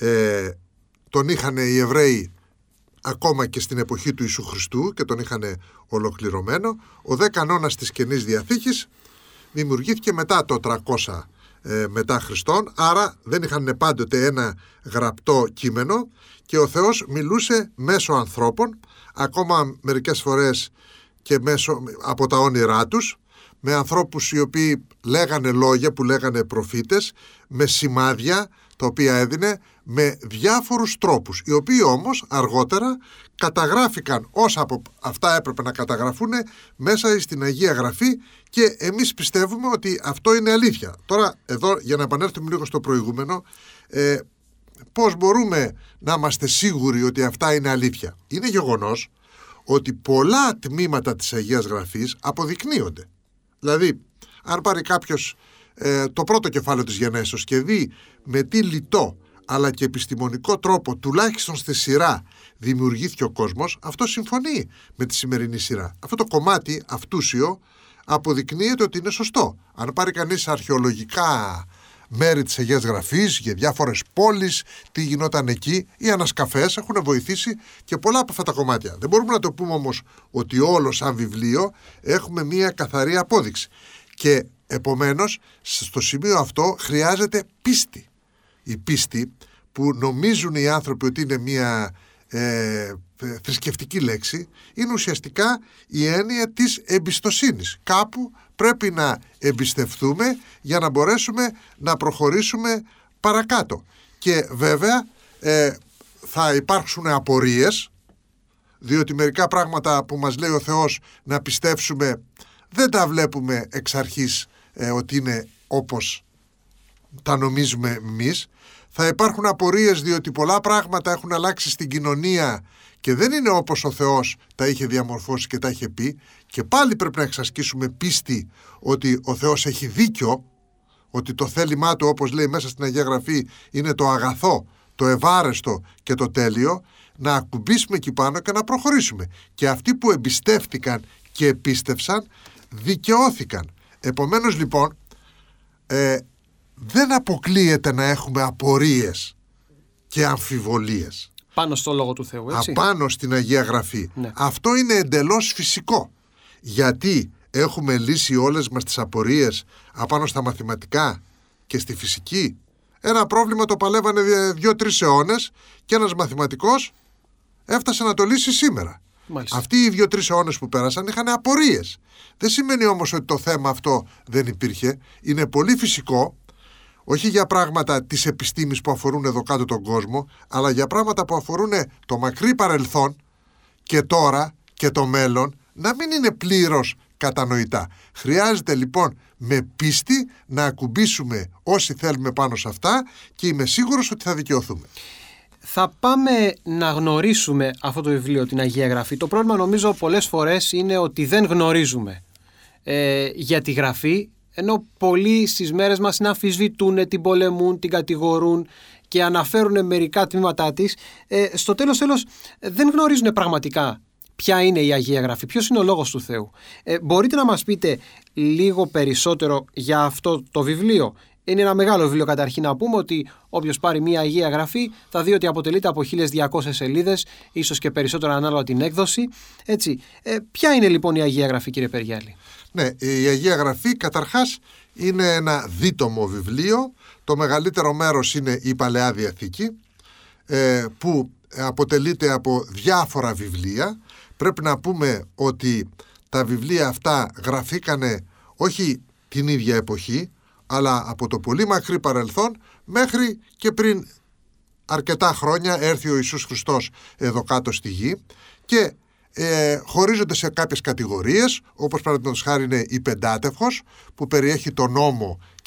τον είχαν οι Εβραίοι ακόμα και στην εποχή του Ιησού Χριστού και τον είχαν ολοκληρωμένο. Ο δε κανόνας της Καινής Διαθήκης δημιουργήθηκε μετά το 300 μετά Χριστόν, άρα δεν είχαν πάντοτε ένα γραπτό κείμενο και ο Θεός μιλούσε μέσω ανθρώπων, ακόμα μερικές φορές και από τα όνειρά τους, με ανθρώπους οι οποίοι λέγανε λόγια που λέγανε προφήτες, με σημάδια τα οποία έδινε, με διάφορους τρόπους, οι οποίοι όμως αργότερα καταγράφηκαν όσα από αυτά έπρεπε να καταγραφούν μέσα στην Αγία Γραφή και εμείς πιστεύουμε ότι αυτό είναι αλήθεια. Τώρα εδώ, για να επανέλθουμε λίγο στο προηγούμενο, πώς μπορούμε να είμαστε σίγουροι ότι αυτά είναι αλήθεια? Είναι γεγονός ότι πολλά τμήματα της Αγίας Γραφής αποδεικνύονται. Δηλαδή, αν πάρει κάποιος το πρώτο κεφάλαιο της Γενέσεως και δει με τι λιτό αλλά και επιστημονικό τρόπο, τουλάχιστον στη σειρά, δημιουργήθηκε ο κόσμος, αυτό συμφωνεί με τη σημερινή σειρά. Αυτό το κομμάτι αυτούσιο αποδεικνύεται ότι είναι σωστό. Αν πάρει κανείς αρχαιολογικά μέρη της Αγίας Γραφής για διάφορες πόλεις, τι γινόταν εκεί, οι ανασκαφές έχουν βοηθήσει και πολλά από αυτά τα κομμάτια. Δεν μπορούμε να το πούμε όμως ότι όλο σαν βιβλίο έχουμε μία καθαρή απόδειξη. Και επομένως στο σημείο αυτό χρειάζεται πίστη. Η πίστη που νομίζουν οι άνθρωποι ότι είναι μία θρησκευτική λέξη, είναι ουσιαστικά η έννοια της εμπιστοσύνης. Κάπου πρέπει να εμπιστευτούμε για να μπορέσουμε να προχωρήσουμε παρακάτω. Και βέβαια θα υπάρξουν απορίες, διότι μερικά πράγματα που μας λέει ο Θεός να πιστέψουμε δεν τα βλέπουμε εξ αρχής ότι είναι όπως τα νομίζουμε εμείς. Θα υπάρχουν απορίες διότι πολλά πράγματα έχουν αλλάξει στην κοινωνία και δεν είναι όπως ο Θεός τα είχε διαμορφώσει και τα είχε πει, και πάλι πρέπει να εξασκήσουμε πίστη ότι ο Θεός έχει δίκιο, ότι το θέλημά του, όπως λέει μέσα στην Αγία Γραφή, είναι το αγαθό, το ευάρεστο και το τέλειο, να ακουμπήσουμε εκεί πάνω και να προχωρήσουμε. Και αυτοί που εμπιστεύτηκαν και επίστευσαν δικαιώθηκαν. Επομένως λοιπόν δεν αποκλείεται να έχουμε απορίες και αμφιβολίες πάνω στο Λόγο του Θεού, έτσι? Απάνω στην Αγία Γραφή. Ναι. Αυτό είναι εντελώς φυσικό. Γιατί έχουμε λύσει όλες μας τις απορίες απάνω στα μαθηματικά και στη φυσική? Ένα πρόβλημα το παλεύανε 2-3 αιώνες και ένας μαθηματικός έφτασε να το λύσει σήμερα. Μάλιστα. Αυτοί οι 2-3 αιώνες που πέρασαν είχαν απορίες. Δεν σημαίνει όμως ότι το θέμα αυτό δεν υπήρχε. Είναι πολύ φυσικό, όχι για πράγματα της επιστήμης που αφορούν εδώ κάτω τον κόσμο, αλλά για πράγματα που αφορούν το μακρύ παρελθόν και τώρα και το μέλλον, να μην είναι πλήρως κατανοητά. Χρειάζεται λοιπόν με πίστη να ακουμπήσουμε όσοι θέλουμε πάνω σε αυτά και είμαι σίγουρος ότι θα δικαιωθούμε. Θα πάμε να γνωρίσουμε αυτό το βιβλίο, την Αγία Γραφή. Το πρόβλημα νομίζω πολλές φορές είναι ότι δεν γνωρίζουμε για τη Γραφή, ενώ πολλοί στις μέρες μας την αμφισβητούν, την πολεμούν, την κατηγορούν και αναφέρουν μερικά τμήματά της. Στο τέλος δεν γνωρίζουν πραγματικά ποια είναι η Αγία Γραφή, ποιος είναι ο Λόγος του Θεού. Μπορείτε να μας πείτε λίγο περισσότερο για αυτό το βιβλίο? Είναι ένα μεγάλο βιβλίο, καταρχήν να πούμε ότι όποιος πάρει μια Αγία Γραφή θα δει ότι αποτελείται από 1200 σελίδες, ίσως και περισσότερο ανάλογα την έκδοση. Έτσι. Ποια είναι λοιπόν η Αγία Γραφή, κύριε Περιγιάλη? Ναι, η Αγία Γραφή καταρχάς είναι ένα δίτομο βιβλίο. Το μεγαλύτερο μέρος είναι η Παλαιά Διαθήκη, που αποτελείται από διάφορα βιβλία. Πρέπει να πούμε ότι τα βιβλία αυτά γραφήκανε όχι την ίδια εποχή, αλλά από το πολύ μακρύ παρελθόν μέχρι και πριν αρκετά χρόνια έρθει ο Ιησούς Χριστός εδώ κάτω στη γη, και χωρίζονται σε κάποιες κατηγορίες, όπως παραδείγματος χάρη είναι η Πεντάτευχος, που περιέχει τον νόμο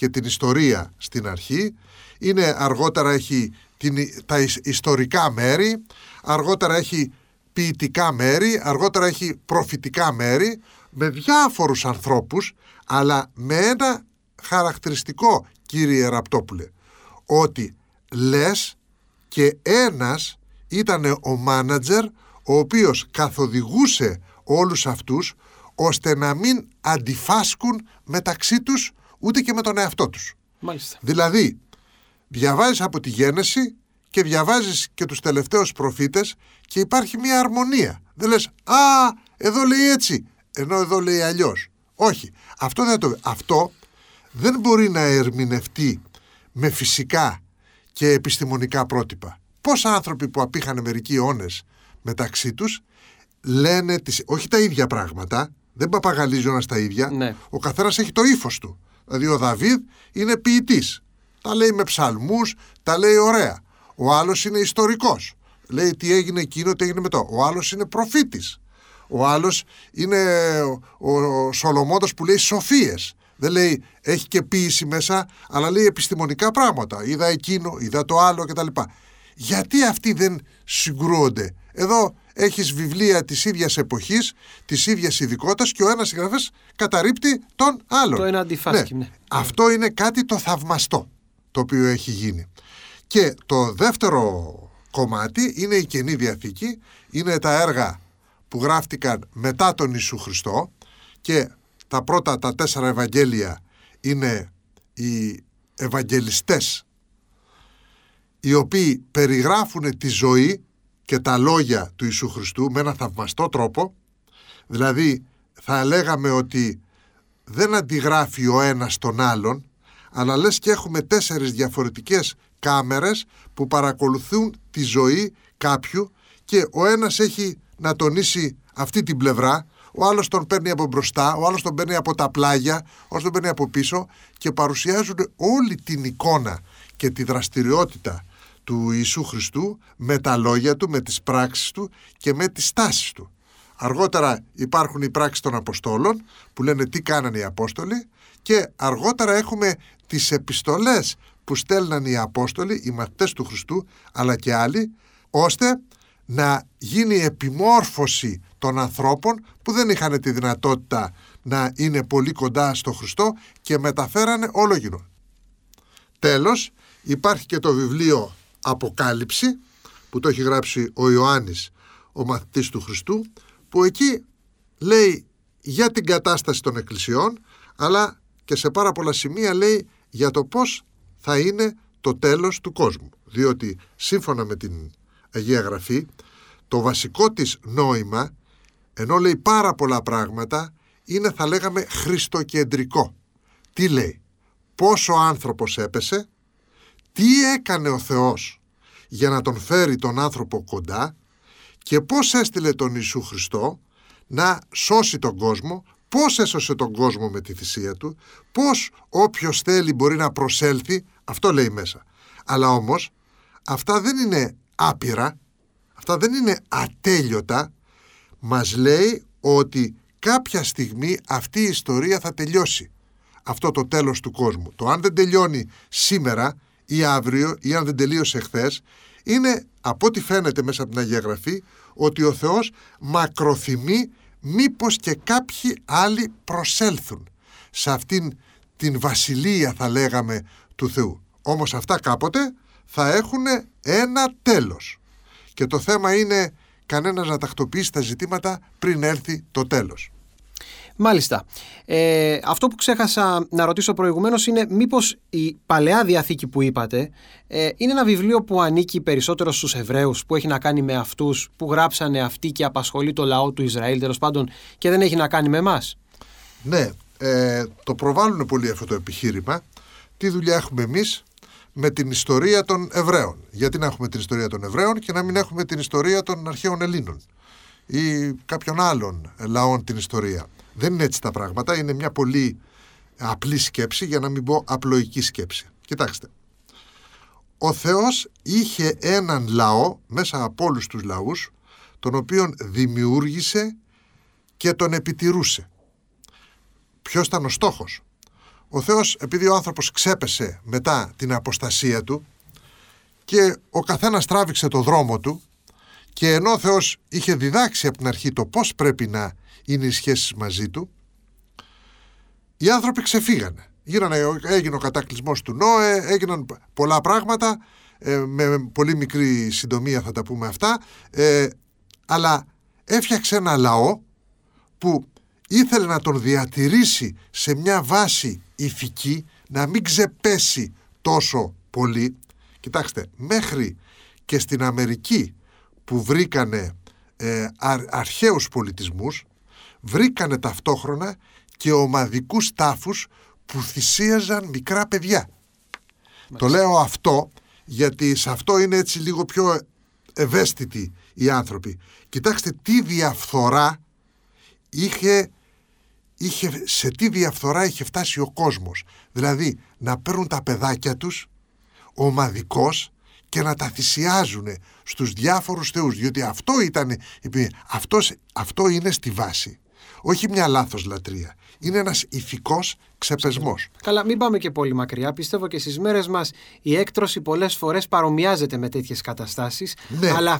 και την ιστορία στην αρχή, αργότερα έχει τα ιστορικά μέρη, αργότερα έχει ποιητικά μέρη, αργότερα έχει προφητικά μέρη, με διάφορους ανθρώπους, αλλά με ένα χαρακτηριστικό, κύριε Ραπτόπουλε, ότι λες και ένας ήταν ο μάνατζερ ο οποίος καθοδηγούσε όλους αυτούς ώστε να μην αντιφάσκουν μεταξύ τους ούτε και με τον εαυτό τους. Μάλιστα. Δηλαδή, διαβάζεις από τη Γένεση και διαβάζεις και τους τελευταίους προφήτες και υπάρχει μια αρμονία. Δεν λες, εδώ λέει έτσι, ενώ εδώ λέει αλλιώς. Όχι. Αυτό δεν μπορεί να ερμηνευτεί με φυσικά και επιστημονικά πρότυπα. Πόσα άνθρωποι που απήχανε μερικοί αιώνες μεταξύ τους λένε όχι τα ίδια πράγματα, δεν παπαγαλίζει ο ένας τα ίδια, ναι. Ο καθένας έχει το ύφος του. Δηλαδή ο Δαβίδ είναι ποιητής, τα λέει με ψαλμούς, τα λέει ωραία. Ο άλλος είναι ιστορικός, λέει τι έγινε εκείνο, τι έγινε μετά. Ο άλλος είναι προφήτης. Ο άλλος είναι ο Σολομώντας που λέει σοφίες. Δεν λέει, έχει και ποίηση μέσα, αλλά λέει επιστημονικά πράγματα. Είδα εκείνο, είδα το άλλο κτλ. Γιατί αυτοί δεν συγκρούονται? Εδώ έχεις βιβλία της ίδιας εποχής, της ίδιας ειδικότητας και ο ένας συγγραφέας καταρρίπτει τον άλλον. Το ένα αντιφάσκει. Ναι. Αυτό είναι κάτι το θαυμαστό το οποίο έχει γίνει. Και το δεύτερο κομμάτι είναι η Καινή Διαθήκη, είναι τα έργα που γράφτηκαν μετά τον Ιησού Χριστό και τα 4 Ευαγγέλια είναι οι Ευαγγελιστές, οι οποίοι περιγράφουν τη ζωή και τα λόγια του Ιησού Χριστού με ένα θαυμαστό τρόπο. Δηλαδή θα λέγαμε ότι δεν αντιγράφει ο ένας τον άλλον, αλλά λες και έχουμε 4 διαφορετικές κάμερες που παρακολουθούν τη ζωή κάποιου και ο ένας έχει να τονίσει αυτή την πλευρά, ο άλλος τον παίρνει από μπροστά, ο άλλος τον παίρνει από τα πλάγια, ο άλλος τον παίρνει από πίσω και παρουσιάζουν όλη την εικόνα και τη δραστηριότητα του Ιησού Χριστού με τα λόγια του, με τις πράξεις του και με τις στάσεις του. Αργότερα υπάρχουν οι πράξεις των Αποστόλων που λένε τι κάνανε οι Απόστολοι και αργότερα έχουμε τις επιστολές που στέλναν οι Απόστολοι, οι μαθητές του Χριστού αλλά και άλλοι, ώστε να γίνει επιμόρφωση των ανθρώπων που δεν είχαν τη δυνατότητα να είναι πολύ κοντά στο Χριστό και μεταφέρανε όλο γινό. Τέλος, υπάρχει και το βιβλίο Αποκάλυψη που το έχει γράψει ο Ιωάννης, ο μαθητής του Χριστού, που εκεί λέει για την κατάσταση των εκκλησιών, αλλά και σε πάρα πολλά σημεία λέει για το πώς θα είναι το τέλος του κόσμου. Διότι σύμφωνα με την Αγία Γραφή, το βασικό της νόημα, ενώ λέει πάρα πολλά πράγματα, είναι θα λέγαμε χριστοκεντρικό. Τι λέει? Πώς ο άνθρωπος έπεσε, τι έκανε ο Θεός για να τον φέρει τον άνθρωπο κοντά και πώς έστειλε τον Ιησού Χριστό να σώσει τον κόσμο, πώς έσωσε τον κόσμο με τη θυσία του, πώς όποιος θέλει μπορεί να προσέλθει, αυτό λέει μέσα. Αλλά όμως αυτά δεν είναι άπειρα, αυτά δεν είναι ατέλειωτα, μας λέει ότι κάποια στιγμή αυτή η ιστορία θα τελειώσει, αυτό το τέλος του κόσμου. Το αν δεν τελειώνει σήμερα ή αύριο ή αν δεν τελείωσε χθες, είναι από ό,τι φαίνεται μέσα από την Αγία Γραφή ότι ο Θεός μακροθυμεί μήπως και κάποιοι άλλοι προσέλθουν σε αυτήν την βασιλεία θα λέγαμε του Θεού. Όμως αυτά κάποτε θα έχουν ένα τέλος και το θέμα είναι κανένας να τακτοποιήσει τα ζητήματα πριν έρθει το τέλος. Μάλιστα. Αυτό που ξέχασα να ρωτήσω προηγουμένως είναι μήπως η Παλαιά Διαθήκη που είπατε είναι ένα βιβλίο που ανήκει περισσότερο στους Εβραίους, που έχει να κάνει με αυτούς που γράψανε αυτοί και απασχολεί το λαό του Ισραήλ τέλος πάντων και δεν έχει να κάνει με εμάς? Ναι, το προβάλλουν πολύ αυτό το επιχείρημα. Τι δουλειά έχουμε εμείς με την ιστορία των Εβραίων? Γιατί να έχουμε την ιστορία των Εβραίων και να μην έχουμε την ιστορία των αρχαίων Ελλήνων ή κάποιων άλλων λαών την ιστορία? Δεν είναι έτσι τα πράγματα, είναι μια πολύ απλή σκέψη, για να μην πω απλοϊκή σκέψη. Κοιτάξτε, ο Θεός είχε έναν λαό μέσα από όλους τους λαούς, τον οποίον δημιούργησε και τον επιτηρούσε. Ποιος ήταν ο στόχος? Ο Θεός, επειδή ο άνθρωπος ξέπεσε μετά την αποστασία του και ο καθένας τράβηξε το δρόμο του, και ενώ ο Θεός είχε διδάξει από την αρχή το πώς πρέπει να είναι οι σχέσεις μαζί του, οι άνθρωποι ξεφύγανε. Έγινε ο κατακλυσμός του Νόε, έγιναν πολλά πράγματα, με πολύ μικρή συντομία θα τα πούμε αυτά, αλλά έφτιαξε ένα λαό που ήθελε να τον διατηρήσει σε μια βάση ηθική, να μην ξεπέσει τόσο πολύ. Κοιτάξτε, μέχρι και στην Αμερική που βρήκανε αρχαίους πολιτισμούς, βρήκανε ταυτόχρονα και ομαδικούς τάφους που θυσίαζαν μικρά παιδιά. Το λέω αυτό γιατί σε αυτό είναι έτσι λίγο πιο ευαίσθητοι οι άνθρωποι. Κοιτάξτε τι διαφθορά σε τι διαφθορά είχε φτάσει ο κόσμος. Δηλαδή να παίρνουν τα παιδάκια τους ομαδικώς και να τα θυσιάζουν στους διάφορους θεούς, διότι αυτό είναι στη βάση. Όχι μια λάθος λατρεία. Είναι ένας ηθικός ξεπεσμός. Καλά, μην πάμε και πολύ μακριά. Πιστεύω και στις μέρες μας η έκτρωση πολλές φορές παρομοιάζεται με τέτοιες καταστάσεις. Ναι. Αλλά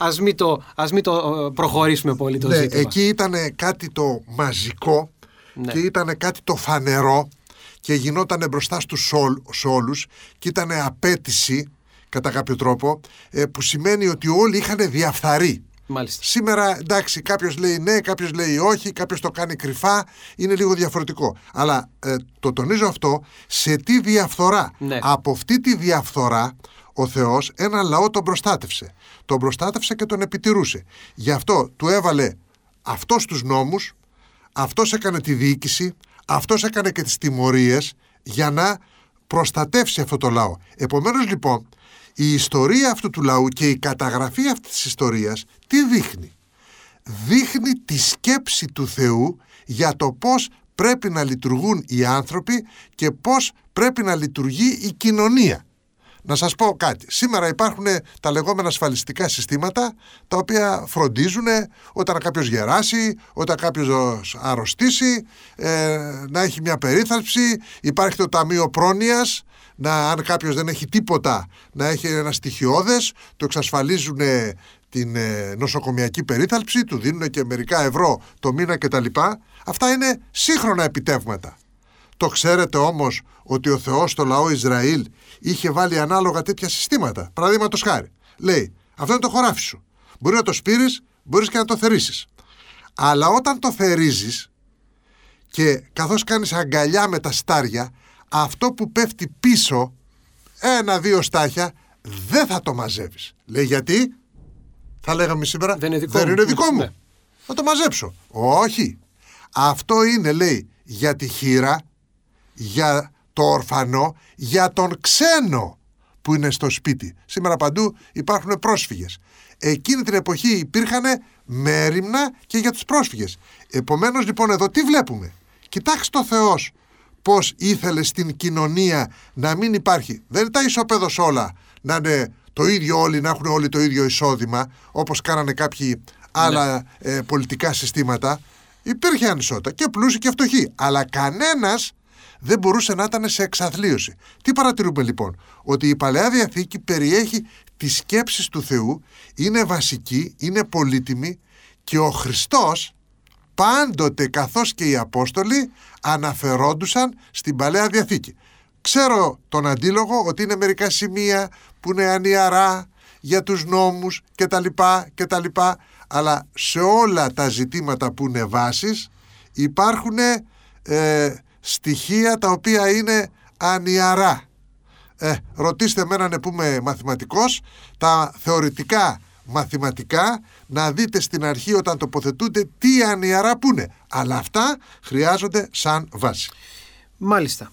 ας μην το προχωρήσουμε πολύ το ζήτημα. Εκεί ήταν κάτι το μαζικό, ναι, και ήταν κάτι το φανερό και γινόταν μπροστά στους όλους και ήταν απέτηση κατά κάποιο τρόπο, που σημαίνει ότι όλοι είχαν διαφθαρεί. Μάλιστα. Σήμερα εντάξει, κάποιος λέει ναι, κάποιος λέει όχι, κάποιος το κάνει κρυφά, είναι λίγο διαφορετικό. Αλλά το τονίζω αυτό, σε τι διαφθορά. Ναι. Από αυτή τη διαφθορά ο Θεός ένα λαό τον προστάτευσε. Τον προστάτευσε και τον επιτηρούσε. Γι' αυτό του έβαλε αυτός τους νόμους, αυτός έκανε τη διοίκηση, αυτός έκανε και τις τιμωρίες για να προστατεύσει αυτό το λαό. Επομένως λοιπόν, η ιστορία αυτού του λαού και η καταγραφή αυτής της ιστορίας τι δείχνει? Δείχνει τη σκέψη του Θεού για το πώς πρέπει να λειτουργούν οι άνθρωποι και πώς πρέπει να λειτουργεί η κοινωνία. Να σας πω κάτι. Σήμερα υπάρχουν τα λεγόμενα ασφαλιστικά συστήματα, τα οποία φροντίζουν όταν κάποιος γεράσει, όταν κάποιος αρρωστήσει, να έχει μια περίθαλψη. Υπάρχει το Ταμείο Πρόνοιας, αν κάποιος δεν έχει τίποτα, να έχει ένα στοιχειώδες, το εξασφαλίζουν την νοσοκομιακή περίθαλψη, του δίνουν και μερικά ευρώ το μήνα κτλ. Αυτά είναι σύγχρονα επιτεύγματα. Το ξέρετε όμως ότι ο Θεός στο λαό Ισραήλ είχε βάλει ανάλογα τέτοια συστήματα? Παραδείγματος χάρη, λέει, αυτό είναι το χωράφι σου. Μπορεί να το σπείρεις, μπορείς και να το θερίσεις. Αλλά όταν το θερίζεις και καθώς κάνεις αγκαλιά με τα στάρια, αυτό που πέφτει πίσω, 1-2 στάχια, δεν θα το μαζεύεις. Λέει, γιατί? Θα λέγαμε σήμερα, δεν είναι δικό μου. Θα το μαζέψω. Όχι. Αυτό είναι, λέει, για τη χήρα, για το ορφανό, για τον ξένο που είναι στο σπίτι. Σήμερα παντού υπάρχουν πρόσφυγες. Εκείνη την εποχή υπήρχαν μέριμνα και για τους πρόσφυγες. Επομένως λοιπόν εδώ τι βλέπουμε? Κοιτάξτε ο Θεός πώς ήθελε στην κοινωνία να μην υπάρχει. Δεν είναι τα ισοπαίδος όλα, να είναι το ίδιο όλοι, να έχουν όλοι το ίδιο εισόδημα, όπως κάνανε κάποιοι άλλα πολιτικά συστήματα. Υπήρχε ανισότητα και πλούσιοι και φτωχοί, αλλά κανένας δεν μπορούσε να ήταν σε εξαθλίωση. Τι παρατηρούμε λοιπόν? Ότι η Παλαιά Διαθήκη περιέχει τις σκέψεις του Θεού, είναι βασική, είναι πολύτιμη, και ο Χριστός πάντοτε, καθώς και οι Απόστολοι, αναφερόντουσαν στην Παλαιά Διαθήκη. Ξέρω τον αντίλογο ότι είναι μερικά σημεία που είναι ανιαρά για τους νόμους κτλ. Αλλά σε όλα τα ζητήματα που είναι βάσεις υπάρχουν στοιχεία τα οποία είναι ανιαρά. Ρωτήστε εμένα που είμαι μαθηματικός, τα θεωρητικά μαθηματικά, να δείτε στην αρχή όταν τοποθετούνται τι ανιαρά που είναι. Αλλά αυτά χρειάζονται σαν βάση. Μάλιστα.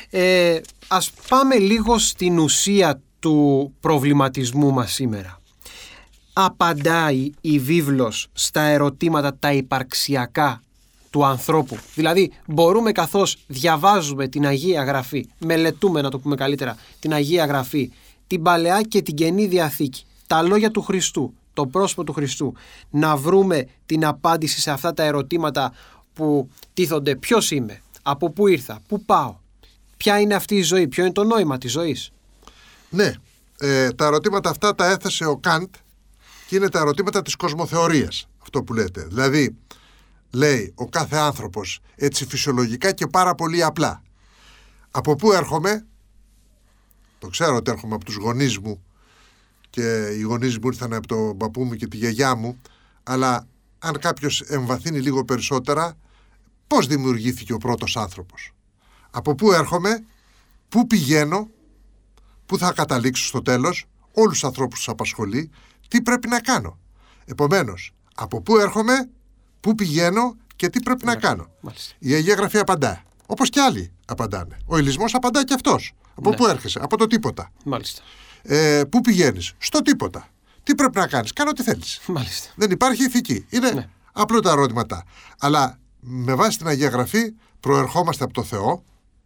Ας πάμε λίγο στην ουσία του προβληματισμού μας σήμερα. Απαντάει η βίβλος στα ερωτήματα τα υπαρξιακά του ανθρώπου? Δηλαδή μπορούμε, καθώς διαβάζουμε την Αγία Γραφή, μελετούμε, να το πούμε καλύτερα, την Αγία Γραφή, την Παλαιά και την Καινή Διαθήκη, τα λόγια του Χριστού, το πρόσωπο του Χριστού, να βρούμε την απάντηση σε αυτά τα ερωτήματα που τίθονται? Ποιος είμαι, από πού ήρθα, πού πάω? ποια είναι αυτή η ζωή, ποιο είναι το νόημα της ζωής. Ναι, τα ερωτήματα αυτά τα έθεσε ο Καντ και είναι τα ερωτήματα της κοσμοθεωρίας, αυτό που λέτε. Δηλαδή, λέει ο κάθε άνθρωπος έτσι φυσιολογικά και πάρα πολύ απλά. Από πού έρχομαι? Το ξέρω ότι έρχομαι από τους γονείς μου και οι γονείς μου ήρθαν από τον παππού μου και τη γιαγιά μου, αλλά αν κάποιος εμβαθύνει λίγο περισσότερα, πώς δημιουργήθηκε ο πρώτος άνθρωπος? Από πού έρχομαι, πού πηγαίνω, πού θα καταλήξω στο τέλος, όλους τους ανθρώπους τους απασχολεί, τι πρέπει να κάνω. Επομένως, από πού έρχομαι, πού πηγαίνω και τι πρέπει να κάνω. Μάλιστα. Η Αγία Γραφή απαντά, όπως και άλλοι απαντάνε. Ο Ηλισμός απαντά και αυτός. Από πού έρχεσαι? Από το τίποτα. Μάλιστα. Πού πηγαίνεις? Στο τίποτα. Τι πρέπει να κάνεις? Κάνω ό,τι θέλεις. Μάλιστα. Δεν υπάρχει ηθική. Είναι απλό τα ερώτηματα. Αλλά με βάση την Αγία Γραφή προερχόμαστε από το Θεό,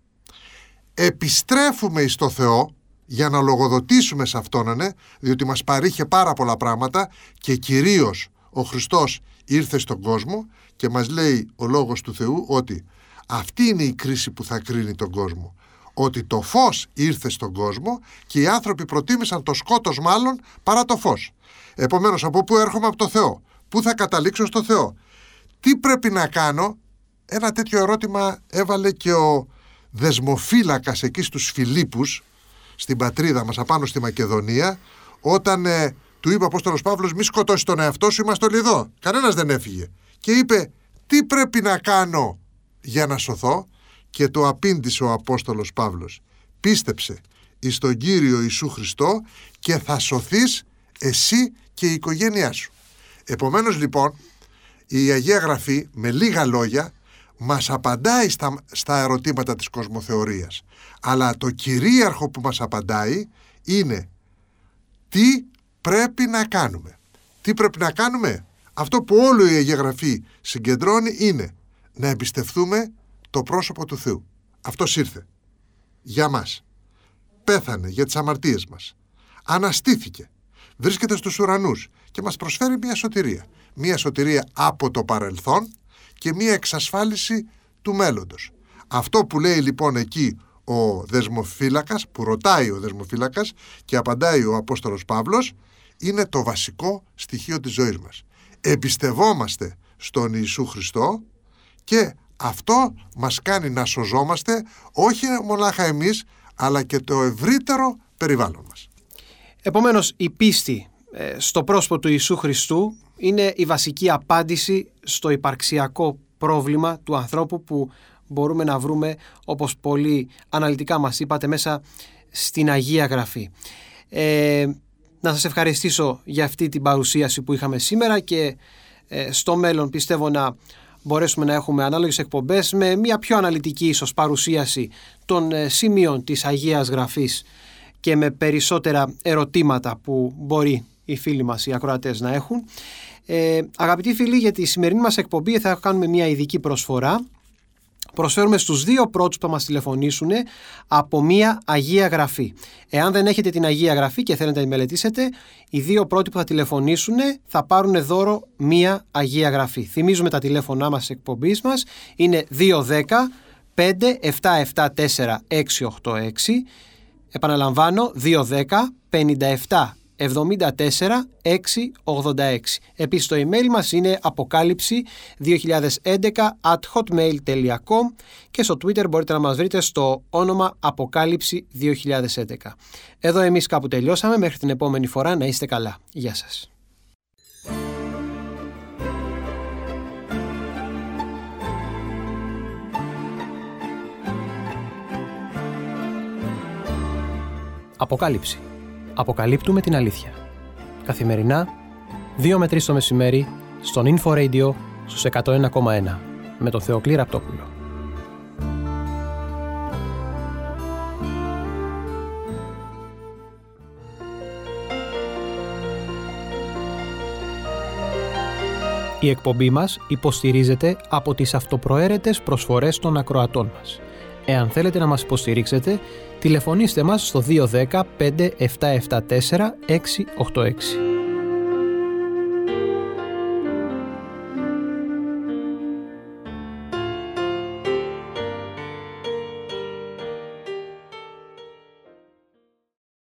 επιστρέφουμε εις το Θεό για να λογοδοτήσουμε σε Αυτόν, διότι μας παρήχε πάρα πολλά πράγματα και κυρίως ο Χριστός ήρθε στον κόσμο και μας λέει ο Λόγος του Θεού ότι αυτή είναι η κρίση που θα κρίνει τον κόσμο. Ότι το φως ήρθε στον κόσμο και οι άνθρωποι προτίμησαν το σκότος μάλλον παρά το φως. Επομένως, από πού έρχομαι? Από το Θεό. Πού θα καταλήξω? στο Θεό. Τι πρέπει να κάνω? Ένα τέτοιο ερώτημα έβαλε και ο δεσμοφύλακας εκεί στους Φιλίππους, στην πατρίδα μας απάνω στη Μακεδονία, όταν του είπε ο Απόστολος Παύλος, μη σκοτώσεις τον εαυτό σου, είμαστε όλοι εδώ. Κανένας δεν έφυγε. Και είπε, τι πρέπει να κάνω για να σωθώ? Και το απήντησε ο Απόστολος Παύλος, πίστεψε εις τον Κύριο Ιησού Χριστό και θα σωθείς εσύ και η οικογένειά σου. Επομένως λοιπόν, η Αγία Γραφή με λίγα λόγια μας απαντάει στα ερωτήματα της κοσμοθεωρίας. Αλλά το κυρίαρχο που μας απαντάει είναι τι πρέπει να κάνουμε. Τι πρέπει να κάνουμε? Αυτό που όλο η Αγία Γραφή συγκεντρώνει είναι να εμπιστευτούμε το πρόσωπο του Θεού. Αυτός ήρθε για μας. Πέθανε για τις αμαρτίες μας. Αναστήθηκε. Βρίσκεται στους ουρανούς και μας προσφέρει μια σωτηρία. Μια σωτηρία από το παρελθόν και μια εξασφάλιση του μέλλοντος. Αυτό που λέει λοιπόν εκεί ο δεσμοφύλακας, που ρωτάει ο δεσμοφύλακας και απαντάει ο Απόστολος Παύλος, είναι το βασικό στοιχείο της ζωής μας. Εμπιστευόμαστε στον Ιησού Χριστό και αυτό μας κάνει να σωζόμαστε όχι μονάχα εμείς, αλλά και το ευρύτερο περιβάλλον μας. Επομένως, η πίστη στο πρόσωπο του Ιησού Χριστού είναι η βασική απάντηση στο υπαρξιακό πρόβλημα του ανθρώπου που μπορούμε να βρούμε, όπως πολύ αναλυτικά μας είπατε, μέσα στην Αγία Γραφή. Να σας ευχαριστήσω για αυτή την παρουσίαση που είχαμε σήμερα και στο μέλλον πιστεύω να μπορέσουμε να έχουμε ανάλογες εκπομπές με μια πιο αναλυτική ίσως παρουσίαση των σημείων της Αγίας Γραφής και με περισσότερα ερωτήματα που μπορεί οι φίλοι μας, οι ακροατές, να έχουν. Αγαπητοί φίλοι, για τη σημερινή μας εκπομπή θα κάνουμε μια ειδική προσφορά. Προσφέρουμε στους δύο πρώτους που θα μας τηλεφωνήσουν από μια Αγία Γραφή. Εάν δεν έχετε την Αγία Γραφή και θέλετε να τη μελετήσετε, οι δύο πρώτοι που θα τηλεφωνήσουν θα πάρουν δώρο μια Αγία Γραφή. Θυμίζουμε τα τηλέφωνά μας της εκπομπής μας. Είναι 210 5774 686. Επαναλαμβάνω, 210 57 74 686. Επίσης το email μας είναι apokάλυψη2011@hotmail.com και στο Twitter μπορείτε να μας βρείτε στο όνομα Αποκάλυψη2011. Εδώ εμείς κάπου τελειώσαμε. Μέχρι την επόμενη φορά, να είστε καλά. Γεια σας. Αποκάλυψη. Αποκαλύπτουμε την αλήθεια. Καθημερινά, 2 με 3 το μεσημέρι, στον Info Radio στους 101,1 με τον Θεοκλή Ραπτόπουλο. Η εκπομπή μας υποστηρίζεται από τις αυτοπροαίρετες προσφορές των ακροατών μας. Εάν θέλετε να μας υποστηρίξετε, τηλεφωνήστε μας στο 210 5774 686.